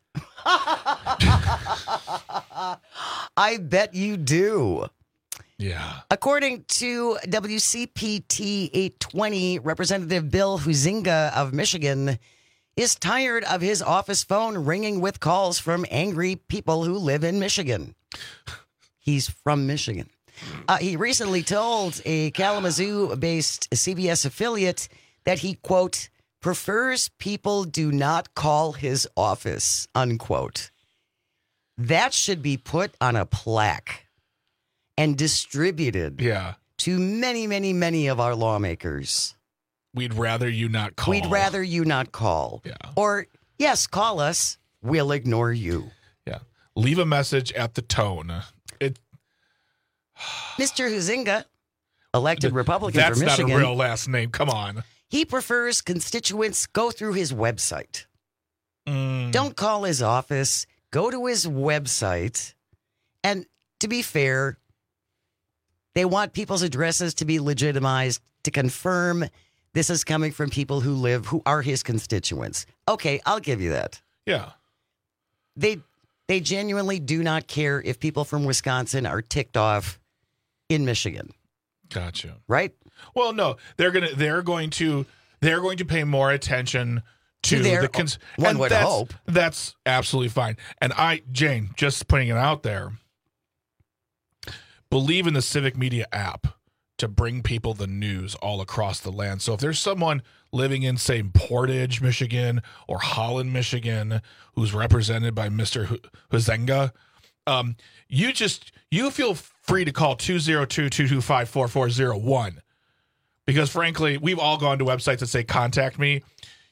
I bet you do. Yeah. According to W C P T eight twenty, Representative Bill Huizenga of Michigan is tired of his office phone ringing with calls from angry people who live in Michigan. He's from Michigan. Uh, he recently told a Kalamazoo-based C B S affiliate that he, quote, prefers people do not call his office, unquote. That should be put on a plaque and distributed yeah. to many, many, many of our lawmakers. We'd rather you not call. We'd rather you not call. Yeah. Or, yes, call us. We'll ignore you. Yeah. Leave a message at the tone. It. Mister Huizenga, elected Republican That's for Michigan. That's not a real last name. Come on. He prefers constituents go through his website. Mm. Don't call his office. Go to his website. And to be fair, they want people's addresses to be legitimized to confirm this is coming from people who live, who are his constituents. Okay, I'll give you that. Yeah. They they genuinely do not care if people from Wisconsin are ticked off in Michigan. Gotcha. Right? Well, no, they're gonna they're going to they're going to pay more attention to, to their, the cons- one and would that's, hope. That's absolutely fine. And I, Jane, just putting it out there, believe in the Civic Media app to bring people the news all across the land. So if there's someone living in, say, Portage, Michigan, or Holland, Michigan, who's represented by Mister Huizenga, um, you just you feel free to call two oh two, two two five, four four oh one. Because frankly, we've all gone to websites that say contact me.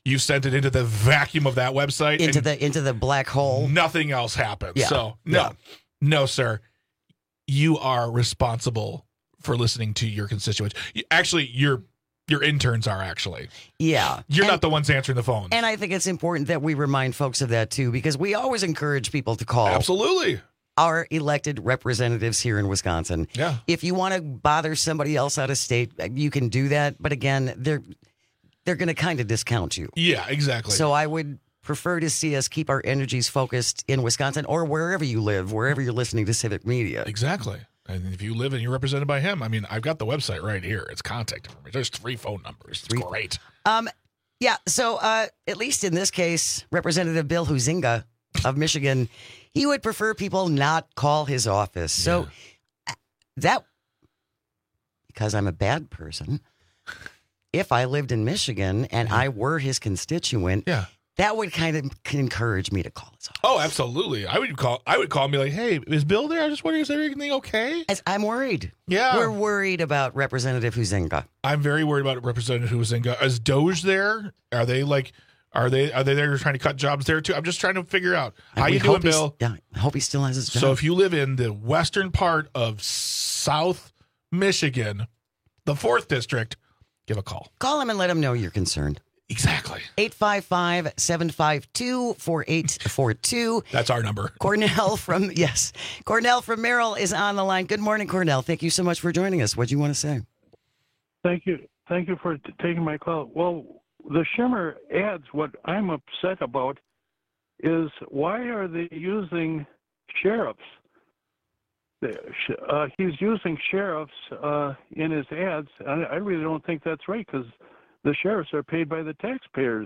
you sent it into the vacuum of that website. Into and the into the black hole. Nothing else happens. Yeah. So, no, Yeah. no, sir. You are responsible for listening to your constituents. You- Actually, your your interns are actually. Yeah. You're And- not the ones answering the phone. And I think it's important that we remind folks of that, too, because we always encourage people to call. Absolutely. Our elected representatives here in Wisconsin. Yeah. If you want to bother somebody else out of state, you can do that. But again, they're they're going to kind of discount you. Yeah, exactly. So I would prefer to see us keep our energies focused in Wisconsin or wherever you live, wherever you're listening to Civic Media. Exactly. And if you live and you're represented by him, I mean, I've got the website right here. It's contact information. There's three phone numbers. It's Three- great. Um, yeah. So uh, at least in this case, Representative Bill Huizenga of Michigan, he would prefer people not call his office. So uh, that, because I'm a bad person, if I lived in Michigan and I were his constituent, yeah. that would kind of encourage me to call his office. Oh, absolutely. I would call. I would call and be like, "Hey, is Bill there? I just wondering, is everything okay?" As I'm worried. Yeah, We're worried about Representative Huizenga. I'm very worried about Representative Huizenga. Is Doge there? Are they like? Are they? Are they there trying to cut jobs there too? I'm just trying to figure out how And you we doing, hope he's- Bill. Yeah, I hope he still has his job. So if you live in the western part of South Michigan, the fourth district, give a call. Call him and let him know you're concerned. Exactly. eight five five, seven five two, four eight four two. That's our number. Cornell from, yes, Cornell from Merrill is on the line. Good morning, Cornell. Thank you so much for joining us. What do you want to say? Thank you. Thank you for t- taking my call. Well, the Shimmer ads, what I'm upset about is why are they using sheriffs? The sh- Uh, he's using sheriffs uh, in his ads. I, I really don't think that's right because the sheriffs are paid by the taxpayers.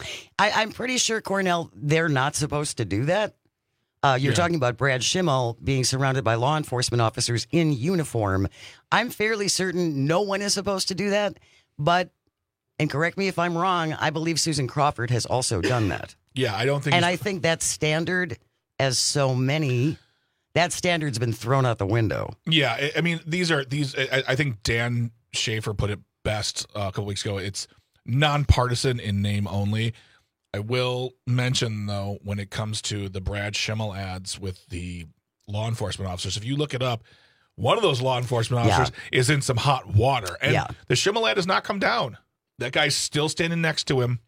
I, I'm pretty sure, Cornell, they're not supposed to do that. Uh, you're Yeah. talking about Brad Schimmel being surrounded by law enforcement officers in uniform. I'm fairly certain no one is supposed to do that. But, and correct me if I'm wrong, I believe Susan Crawford has also done that. Yeah, I don't think. And I think that standard, as so many, that standard's been thrown out the window. Yeah, I- I mean, these are these. I, I think Dan Schaefer put it best uh, a couple weeks ago. It's nonpartisan in name only. I will mention, though, when it comes to the Brad Schimmel ads with the law enforcement officers, if you look it up, one of those law enforcement Yeah. officers is in some hot water. And Yeah. the Schimmel ad has not come down. That guy's still standing next to him.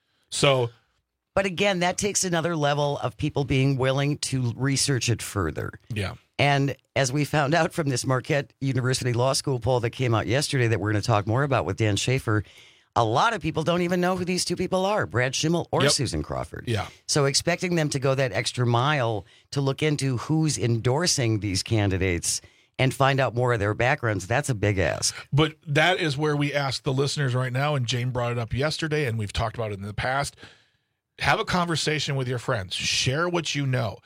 So, But again, that takes another level of people being willing to research it further. yeah. And as we found out from this Marquette University Law School poll that came out yesterday that we're going to talk more about with Dan Schaefer, a lot of people don't even know who these two people are, Brad Schimmel or Yep. Susan Crawford. Yeah. So expecting them to go that extra mile to look into who's endorsing these candidates and find out more of their backgrounds, that's a big ask. But that is where we ask the listeners right now, and Jane brought it up yesterday, and we've talked about it in the past. Have a conversation with your friends. Share what you know.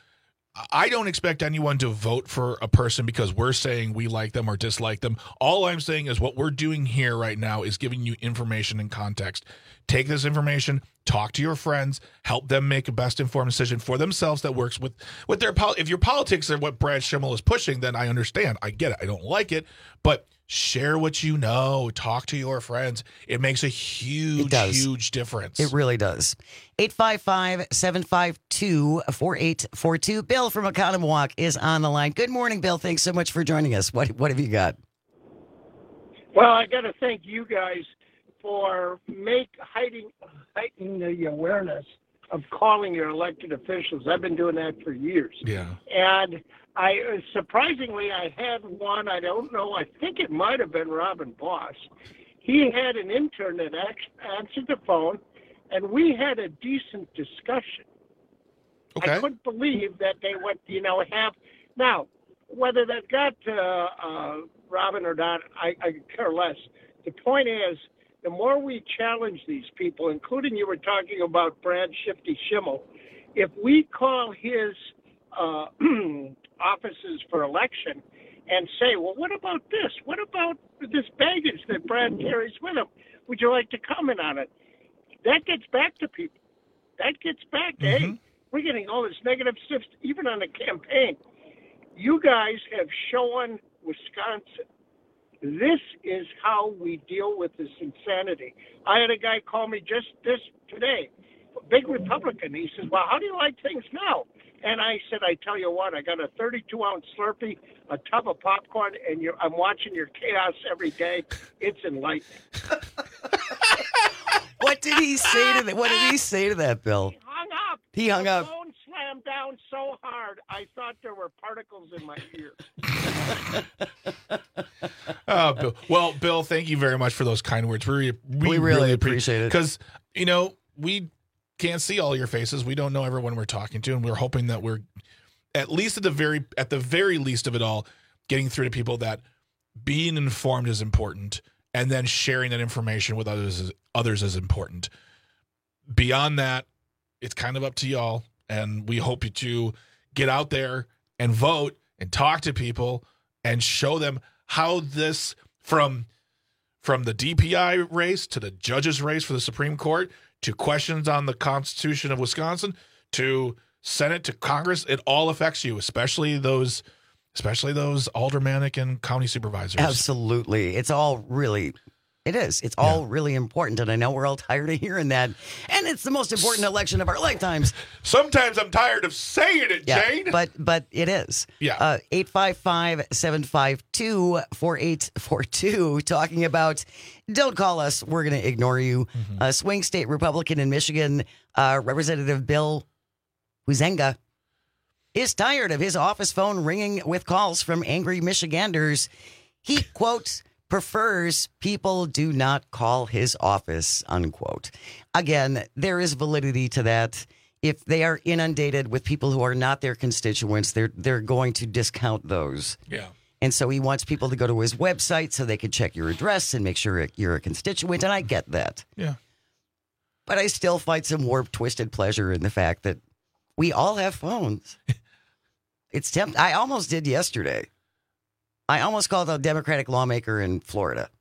I don't expect anyone to vote for a person because we're saying we like them or dislike them. All I'm saying is what we're doing here right now is giving you information and context. Take this information, talk to your friends, help them make a best informed decision for themselves that works with, with their pol- if your politics are what Brad Schimmel is pushing, then I understand. I get it. I don't like it, but share what you know. Talk to your friends. It makes a huge, It does. huge difference. It really does. eight five five, seven five two, four eight four two. Bill from Oconomowoc is on the line. Good morning, Bill. Thanks so much for joining us. What what have you got? Well, I got to thank you guys for make hiding heightening the awareness of calling your elected officials. I've been doing that for years. Yeah. And I surprisingly, I had one. I don't know. I think it might have been Robin Boss. He had an intern that act- answered the phone, and we had a decent discussion. Okay. I couldn't believe that they would, you know, have now whether that got uh, uh, Robin or not. I, I could care less. The point is, the more we challenge these people, including you were talking about Brad Shifty Schimmel, if we call his uh, offices for election and say, well, what about this? What about this baggage that Brad carries with him? Would you like to comment on it? That gets back to people. That gets back to, Mm-hmm. hey, we're getting all this negative stuff, even on the campaign. You guys have shown Wisconsin This is how we deal with this insanity. I had a guy call me just this today, big Republican. He says, well, how do you like things now? And I said, I tell you what, I got a thirty-two ounce Slurpee, a tub of popcorn, and you're, I'm watching your chaos every day. It's enlightening. What did he say to that? What did he say to that, Bill? He hung up. He hung the up. The phone slammed down so hard, I thought there were particles in my ears. Oh, Bill. Well, Bill, thank you very much for those kind words. We, we, We really appreciate it. Because, you know, we can't see all your faces. We don't know everyone we're talking to, and we're hoping that we're at least at the very at the very least of it all, getting through to people that being informed is important, and then sharing that information with others is, others is important. Beyond that, it's kind of up to y'all, and we hope you to get out there and vote and talk to people and show them how this from from the D P I race to the judges race for the Supreme Court to questions on the Constitution of Wisconsin to Senate to Congress, it all affects you, especially those especially those aldermanic and county supervisors. Absolutely. It's all really It is. It's all yeah. really important, and I know we're all tired of hearing that. And it's the most important election of our lifetimes. Sometimes I'm tired of saying it, yeah, Jane. But but it is. Yeah. Uh, eight five five, seven five two, four eight four two, talking about, don't call us, we're going to ignore you. Mm-hmm. Uh, swing state Republican in Michigan, uh, Representative Bill Huizenga, is tired of his office phone ringing with calls from angry Michiganders. He, quote, prefers people do not call his office, unquote. Again, there is validity to that. If they are inundated with people who are not their constituents, they're they're going to discount those. Yeah. And so he wants people to go to his website so they can check your address and make sure you're a constituent, and I get that. Yeah. But I still find some warped, twisted pleasure in the fact that we all have phones. It's tempt- I almost did yesterday. I almost called a Democratic lawmaker in Florida.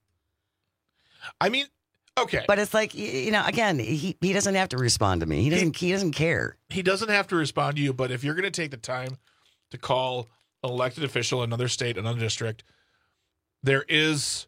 I mean, okay. But it's like, you know, again, he, he doesn't have to respond to me. He doesn't he, he doesn't care. He doesn't have to respond to you, but if you're going to take the time to call an elected official in another state, another district, there is,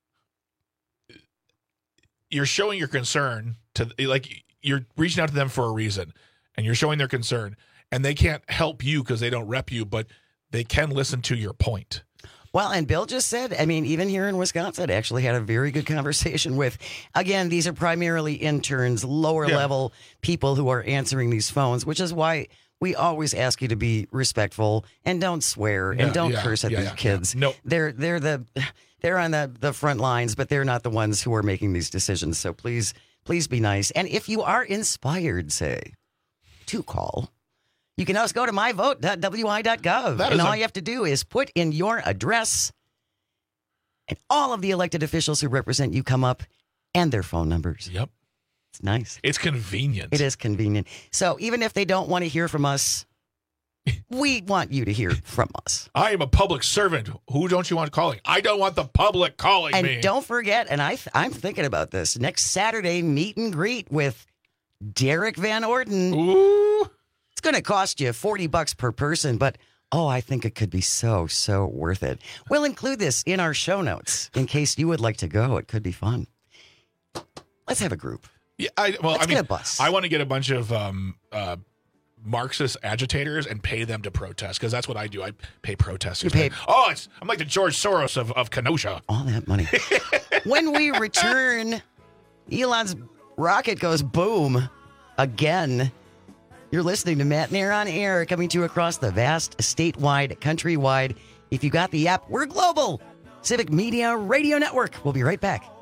you're showing your concern to, like, you're reaching out to them for a reason, and you're showing their concern, and they can't help you because they don't rep you, but they can listen to your point. Well, and Bill just said, I mean, even here in Wisconsin, actually had a very good conversation with, again, these are primarily interns, lower yeah. level people who are answering these phones, which is why we always ask you to be respectful and don't swear yeah, and don't yeah, curse at yeah, these yeah, kids. Yeah. Nope. They're they're the they're on the, the front lines, but they're not the ones who are making these decisions. So please, please be nice. And if you are inspired, say, to call, you can always go to my vote dot w i dot gov, That and is all a- you have to do is put in your address, and all of the elected officials who represent you come up, and their phone numbers. Yep. It's nice. It's convenient. It is convenient. So even if they don't want to hear from us, we want you to hear from us. I am a public servant. Who don't you want calling? I don't want the public calling And me. don't forget, and I th- I'm thinking about this, next Saturday, meet and greet with Derek Van Orden. Ooh. It's going to cost you forty bucks per person, but oh, I think it could be so, so worth it. We'll include this in our show notes in case you would like to go. It could be fun. Let's have a group. Yeah, I, well, Let's I mean, get a bus. I want to get a bunch of um, uh, Marxist agitators and pay them to protest, because that's what I do. I pay protesters. You pay- oh, it's, I'm like the George Soros of, of Kenosha. All that money. When we return, Elon's rocket goes boom again. You're listening to Matt Nair on Air, coming to you across the vast, statewide, countrywide. If you got the app, we're global. Civic Media Radio Network. We'll be right back.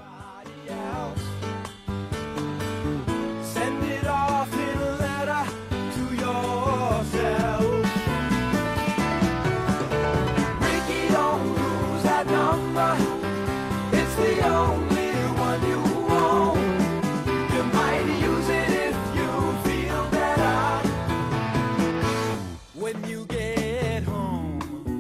Send it off in a letter to yourself. Ricky, don't lose that number. It's the only one you want. You might use it if you feel better. When you get home,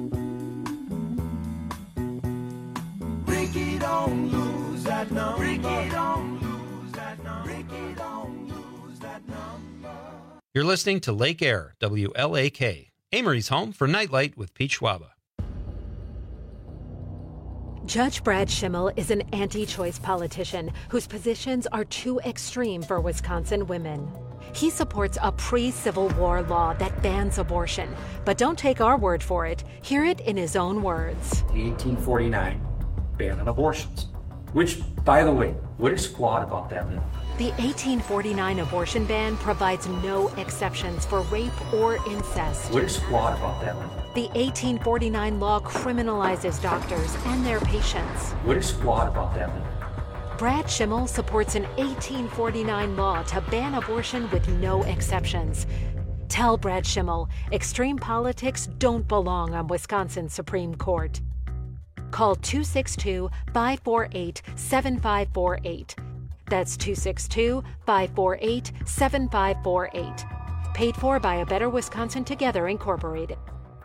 Ricky, don't lose that number. Ricky, don't lose that number. Ricky, don't lose that number. You're listening to Lake Air, W L A K, Amory's home for Nightlight with Pete Schwaba. Judge Brad Schimmel is an anti-choice politician whose positions are too extreme for Wisconsin women. He supports a pre-Civil War law that bans abortion. But don't take our word for it. Hear it in his own words. The eighteen forty-nine ban on abortions. Which, by the way, what is flawed about that law? The eighteen forty-nine abortion ban provides no exceptions for rape or incest. What is flawed about that law? The eighteen forty-nine law criminalizes doctors and their patients. What is flawed about that law? Brad Schimmel supports an eighteen forty-nine law to ban abortion with no exceptions. Tell Brad Schimmel, extreme politics don't belong on Wisconsin's Supreme Court. Call two six two, five four eight, seven five four eight. That's two six two, five four eight, seven five four eight. Paid for by A Better Wisconsin Together, Incorporated.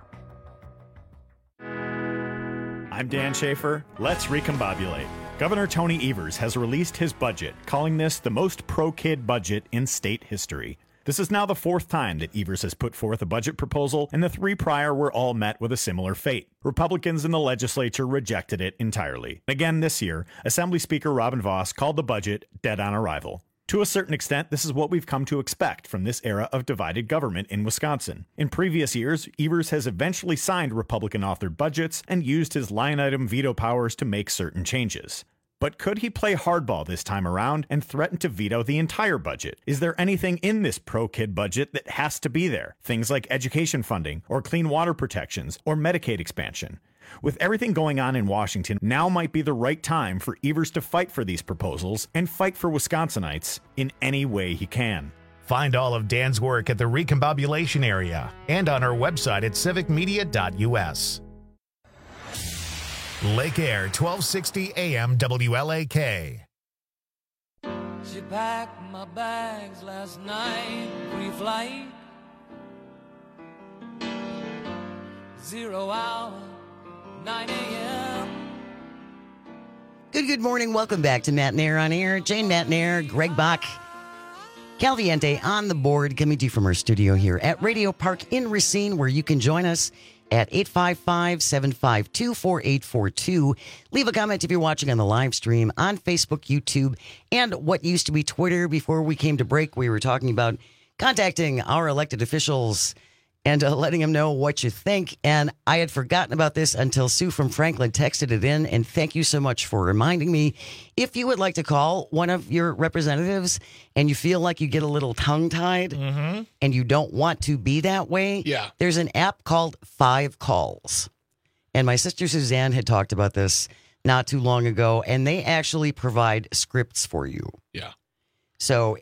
I'm Dan Schaefer. Let's recombobulate. Governor Tony Evers has released his budget, calling this the most pro-kid budget in state history. This is now the fourth time that Evers has put forth a budget proposal, and the three prior were all met with a similar fate. Republicans in the legislature rejected it entirely. Again this year, Assembly Speaker Robin Vos called the budget dead on arrival. To a certain extent, this is what we've come to expect from this era of divided government in Wisconsin. In previous years, Evers has eventually signed Republican-authored budgets and used his line-item veto powers to make certain changes. But could he play hardball this time around and threaten to veto the entire budget? Is there anything in this pro-kid budget that has to be there? Things like education funding, or clean water protections, or Medicaid expansion. With everything going on in Washington, now might be the right time for Evers to fight for these proposals and fight for Wisconsinites in any way he can. Find all of Dan's work at the Recombobulation area and on our website at civic media dot u s. Lake Air, twelve sixty A M W L A K. She packed my bags last night, pre-flight. Zero hour, nine a.m. Good, good morning. Welcome back to Matt Nair on Air. Jane Matt Nair, Greg Bach, Calviente on the board, coming to you from our studio here at Radio Park in Racine, where you can join us at eight five five, seven five two, four eight four two. Leave a comment if you're watching on the live stream on Facebook, YouTube, and what used to be Twitter. Before we came to break, we were talking about contacting our elected officials and uh, letting them know what you think. And I had forgotten about this until Sue from Franklin texted it in. And thank you so much for reminding me. If you would like to call one of your representatives and you feel like you get a little tongue-tied Mm-hmm. and you don't want to be that way, Yeah. there's an app called Five Calls. And my sister Suzanne had talked about this not too long ago, and they actually provide scripts for you. Yeah. So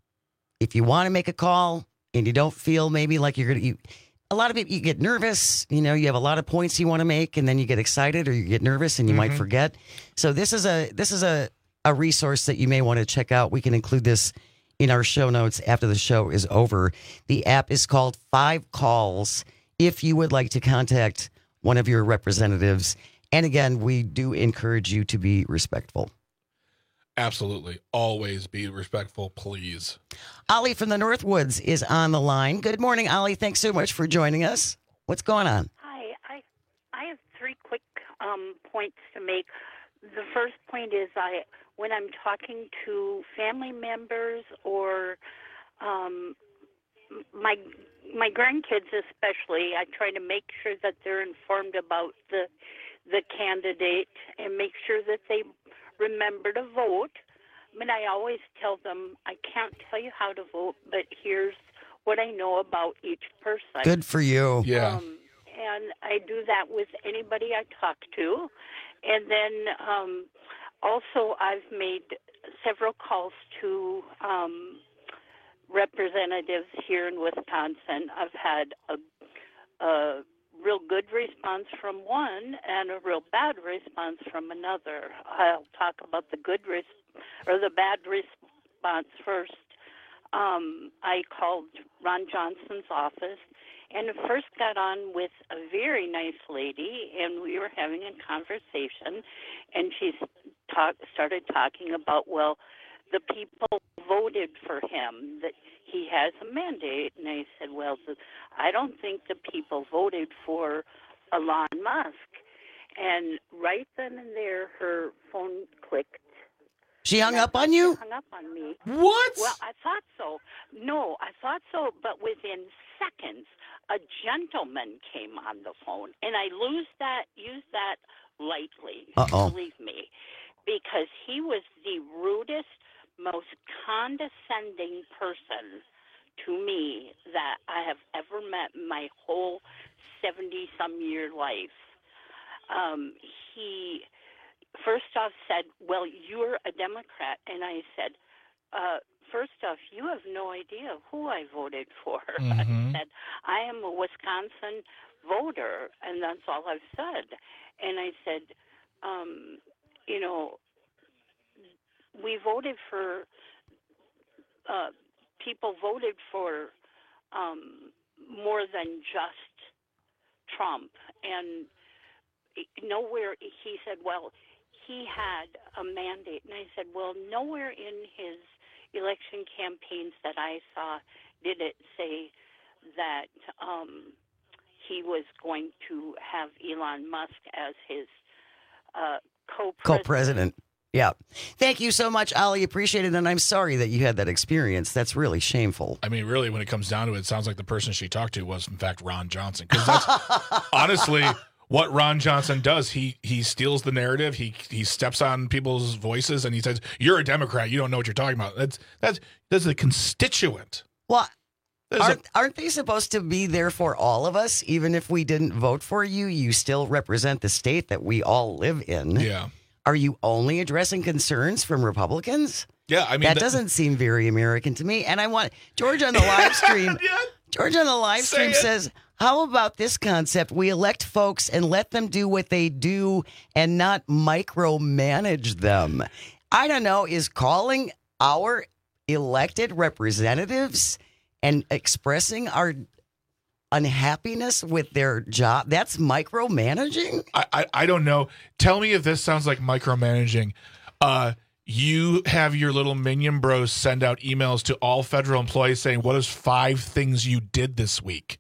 if you want to make a call and you don't feel maybe like you're going to, you, a lot of it, you get nervous, you know, you have a lot of points you want to make, and then you get excited or you get nervous and you might Mhm. forget. So this is a, this is a, a resource that you may want to check out. We can include this in our show notes after the show is over. The app is called Five Calls if you would like to contact one of your representatives. And again, we do encourage you to be respectful. Absolutely. Always be respectful, please. Ollie from the Northwoods is on the line. Good morning, Ollie. Thanks so much for joining us. What's going on? Hi, I I have three quick um, points to make. The first point is I when I'm talking to family members or um, my my grandkids especially, I try to make sure that they're informed about the the candidate and make sure that they remember to vote. I mean, I always tell them I can't tell you how to vote, but here's what I know about each person. Good for you. Yeah. Um, and I do that with anybody I talk to. And then um, also I've made several calls to um, representatives here in Wisconsin. I've had a, a real good response from one and a real bad response from another. I'll talk about the good res- or the bad response first. Um, I called Ron Johnson's office and first got on with a very nice lady, and we were having a conversation, and she talk, started talking about, well, the people voted for him, that he has a mandate. And I said, well, the, I don't think the people voted for Elon Musk. And right then and there, her phone clicked. She hung up on you? She hung up on me. What? Well, I thought so. No, I thought so, but within seconds, a gentleman came on the phone, and I lose that, use that lightly. Uh-oh. Believe me, because he was the rudest, most condescending person to me that I have ever met in my whole seventy-some year life. Um, he first off said, well, you're a Democrat. And I said, uh, first off, you have no idea who I voted for. Mm-hmm. I said, I am a Wisconsin voter, and that's all I've said. And I said, um, you know, we voted for, uh, people voted for um, more than just Trump. And nowhere, he said, well, he had a mandate. And I said, well, nowhere in his election campaigns that I saw did it say that um, he was going to have Elon Musk as his uh, co-president. Co-president. Yeah. Thank you so much, Ollie. Appreciate it. And I'm sorry that you had that experience. That's really shameful. I mean, really, when it comes down to it, it sounds like the person she talked to was, in fact, Ron Johnson. Because that's honestly what Ron Johnson does. He he steals the narrative. He he steps on people's voices and he says, "You're a Democrat. You don't know what you're talking about." That's that's that's a constituent. Well, There's aren't, a- aren't they supposed to be there for all of us? Even if we didn't vote for you, you still represent the state that we all live in. Yeah. Are you only addressing concerns from Republicans? Yeah, I mean that that- doesn't seem very American to me. And I want George on the live stream. George on the live Say stream it. says, "How about this concept? We elect folks and let them do what they do, and not micromanage them." I don't know. Is calling our elected representatives and expressing our unhappiness with their job, that's micromanaging? I, I I don't know. Tell me if this sounds like micromanaging. Uh, you have your little minion bros send out emails to all federal employees saying, "What is five things you did this week?"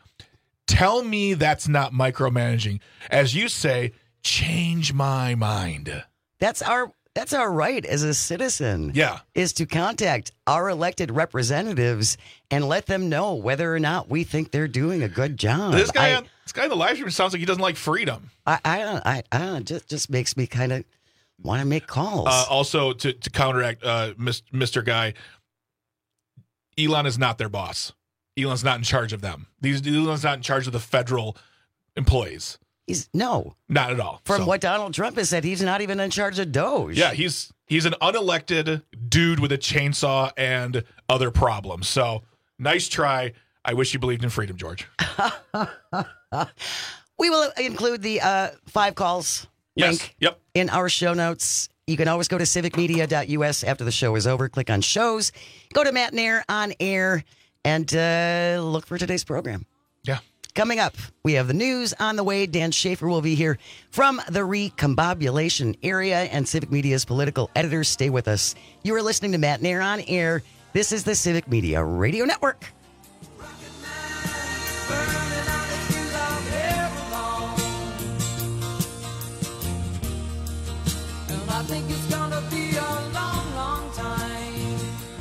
Tell me that's not micromanaging. As you say, change my mind. That's our that's our right as a citizen. Yeah. Is to contact our elected representatives and let them know whether or not we think they're doing a good job. This guy, I, on, this guy in the live stream sounds like he doesn't like freedom. I, I don't, I, I don't, just just makes me kind of want to make calls. Uh, also, to, to counteract uh, Mister Guy, Elon is not their boss. Elon's not in charge of them. These Elon's not in charge of the federal employees. He's no, not at all. From So- what Donald Trump has said, he's not even in charge of Doge. Yeah, he's he's an unelected dude with a chainsaw and other problems. So nice try. I wish you believed in freedom, George. We will include the uh, five calls Yes. link Yep. in our show notes. You can always go to civic media dot U S after the show is over. Click on shows. Go to Matt Nair on air and uh, look for today's program. Yeah. Coming up, we have the news on the way. Dan Schaefer will be here from the recombobulation area, and Civic Media's political editors. Stay with us. You are listening to Matt Nair on air. This is the Civic Media Radio Network. And I think it's gonna be a long, long time.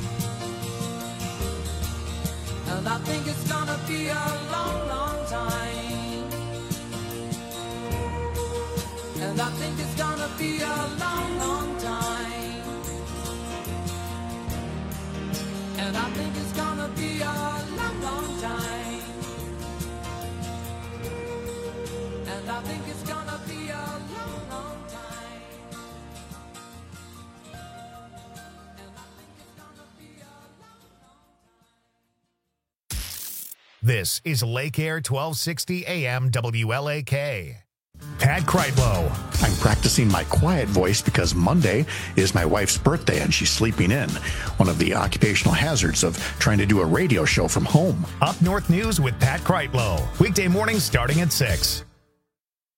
And I think it's gonna be a long, long time. And I think it's gonna be a long, long time. And I think it's gonna be a long, long time. And I think it's gonna be a long, long time. This is Lake Air twelve sixty A M W L A K. Pat Kreitlow. I'm practicing my quiet voice because Monday is my wife's birthday and she's sleeping in. One of the occupational hazards of trying to do a radio show from home. Up North News with Pat Kreitlow. Weekday mornings starting at six.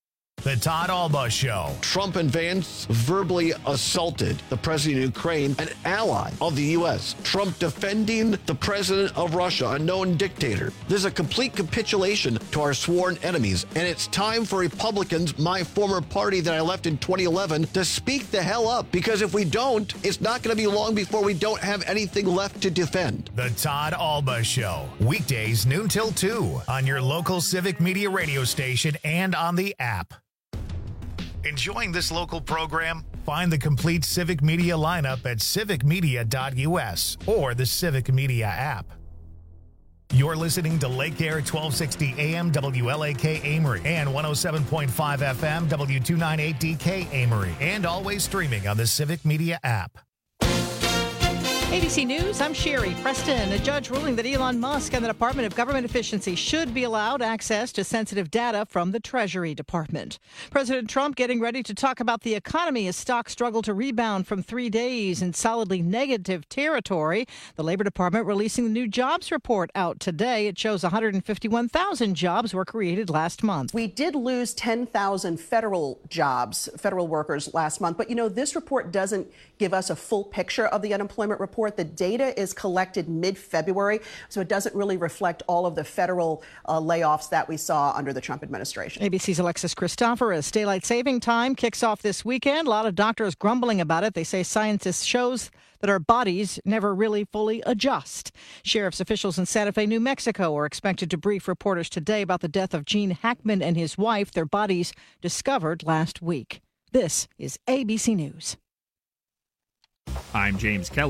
The Todd Alba Show. Trump and Vance verbally assaulted the president of Ukraine, an ally of the U S. Trump defending the president of Russia, a known dictator. This is a complete capitulation to our sworn enemies, and it's time for Republicans, my former party that I left in twenty eleven, to speak the hell up, because if we don't, it's not going to be long before we don't have anything left to defend. The Todd Alba Show. Weekdays noon till two on your local Civic Media radio station and on the app. Enjoying this local program? Find the complete Civic Media lineup at civic media dot u s or the Civic Media app. You're listening to Lake Air twelve sixty A M W L A K Amory and one oh seven point five F M W two ninety-eight D K Amory, and always streaming on the Civic Media app. A B C News, I'm Sherry Preston. A judge ruling that Elon Musk and the Department of Government Efficiency should be allowed access to sensitive data from the Treasury Department. President Trump getting ready to talk about the economy as stocks struggle to rebound from three days in solidly negative territory. The Labor Department releasing the new jobs report out today. It shows one hundred fifty-one thousand jobs were created last month. We did lose ten thousand federal jobs, federal workers last month. But, you know, this report doesn't give us a full picture of the unemployment report. The data is collected mid-February, so it doesn't really reflect all of the federal uh, layoffs that we saw under the Trump administration. A B C's Alexis Christoforous. Daylight saving time kicks off this weekend. A lot of doctors grumbling about it. They say scientists shows that our bodies never really fully adjust. Sheriff's officials in Santa Fe, New Mexico are expected to brief reporters today about the death of Gene Hackman and his wife, their bodies discovered last week. This is A B C News. I'm James Kelly.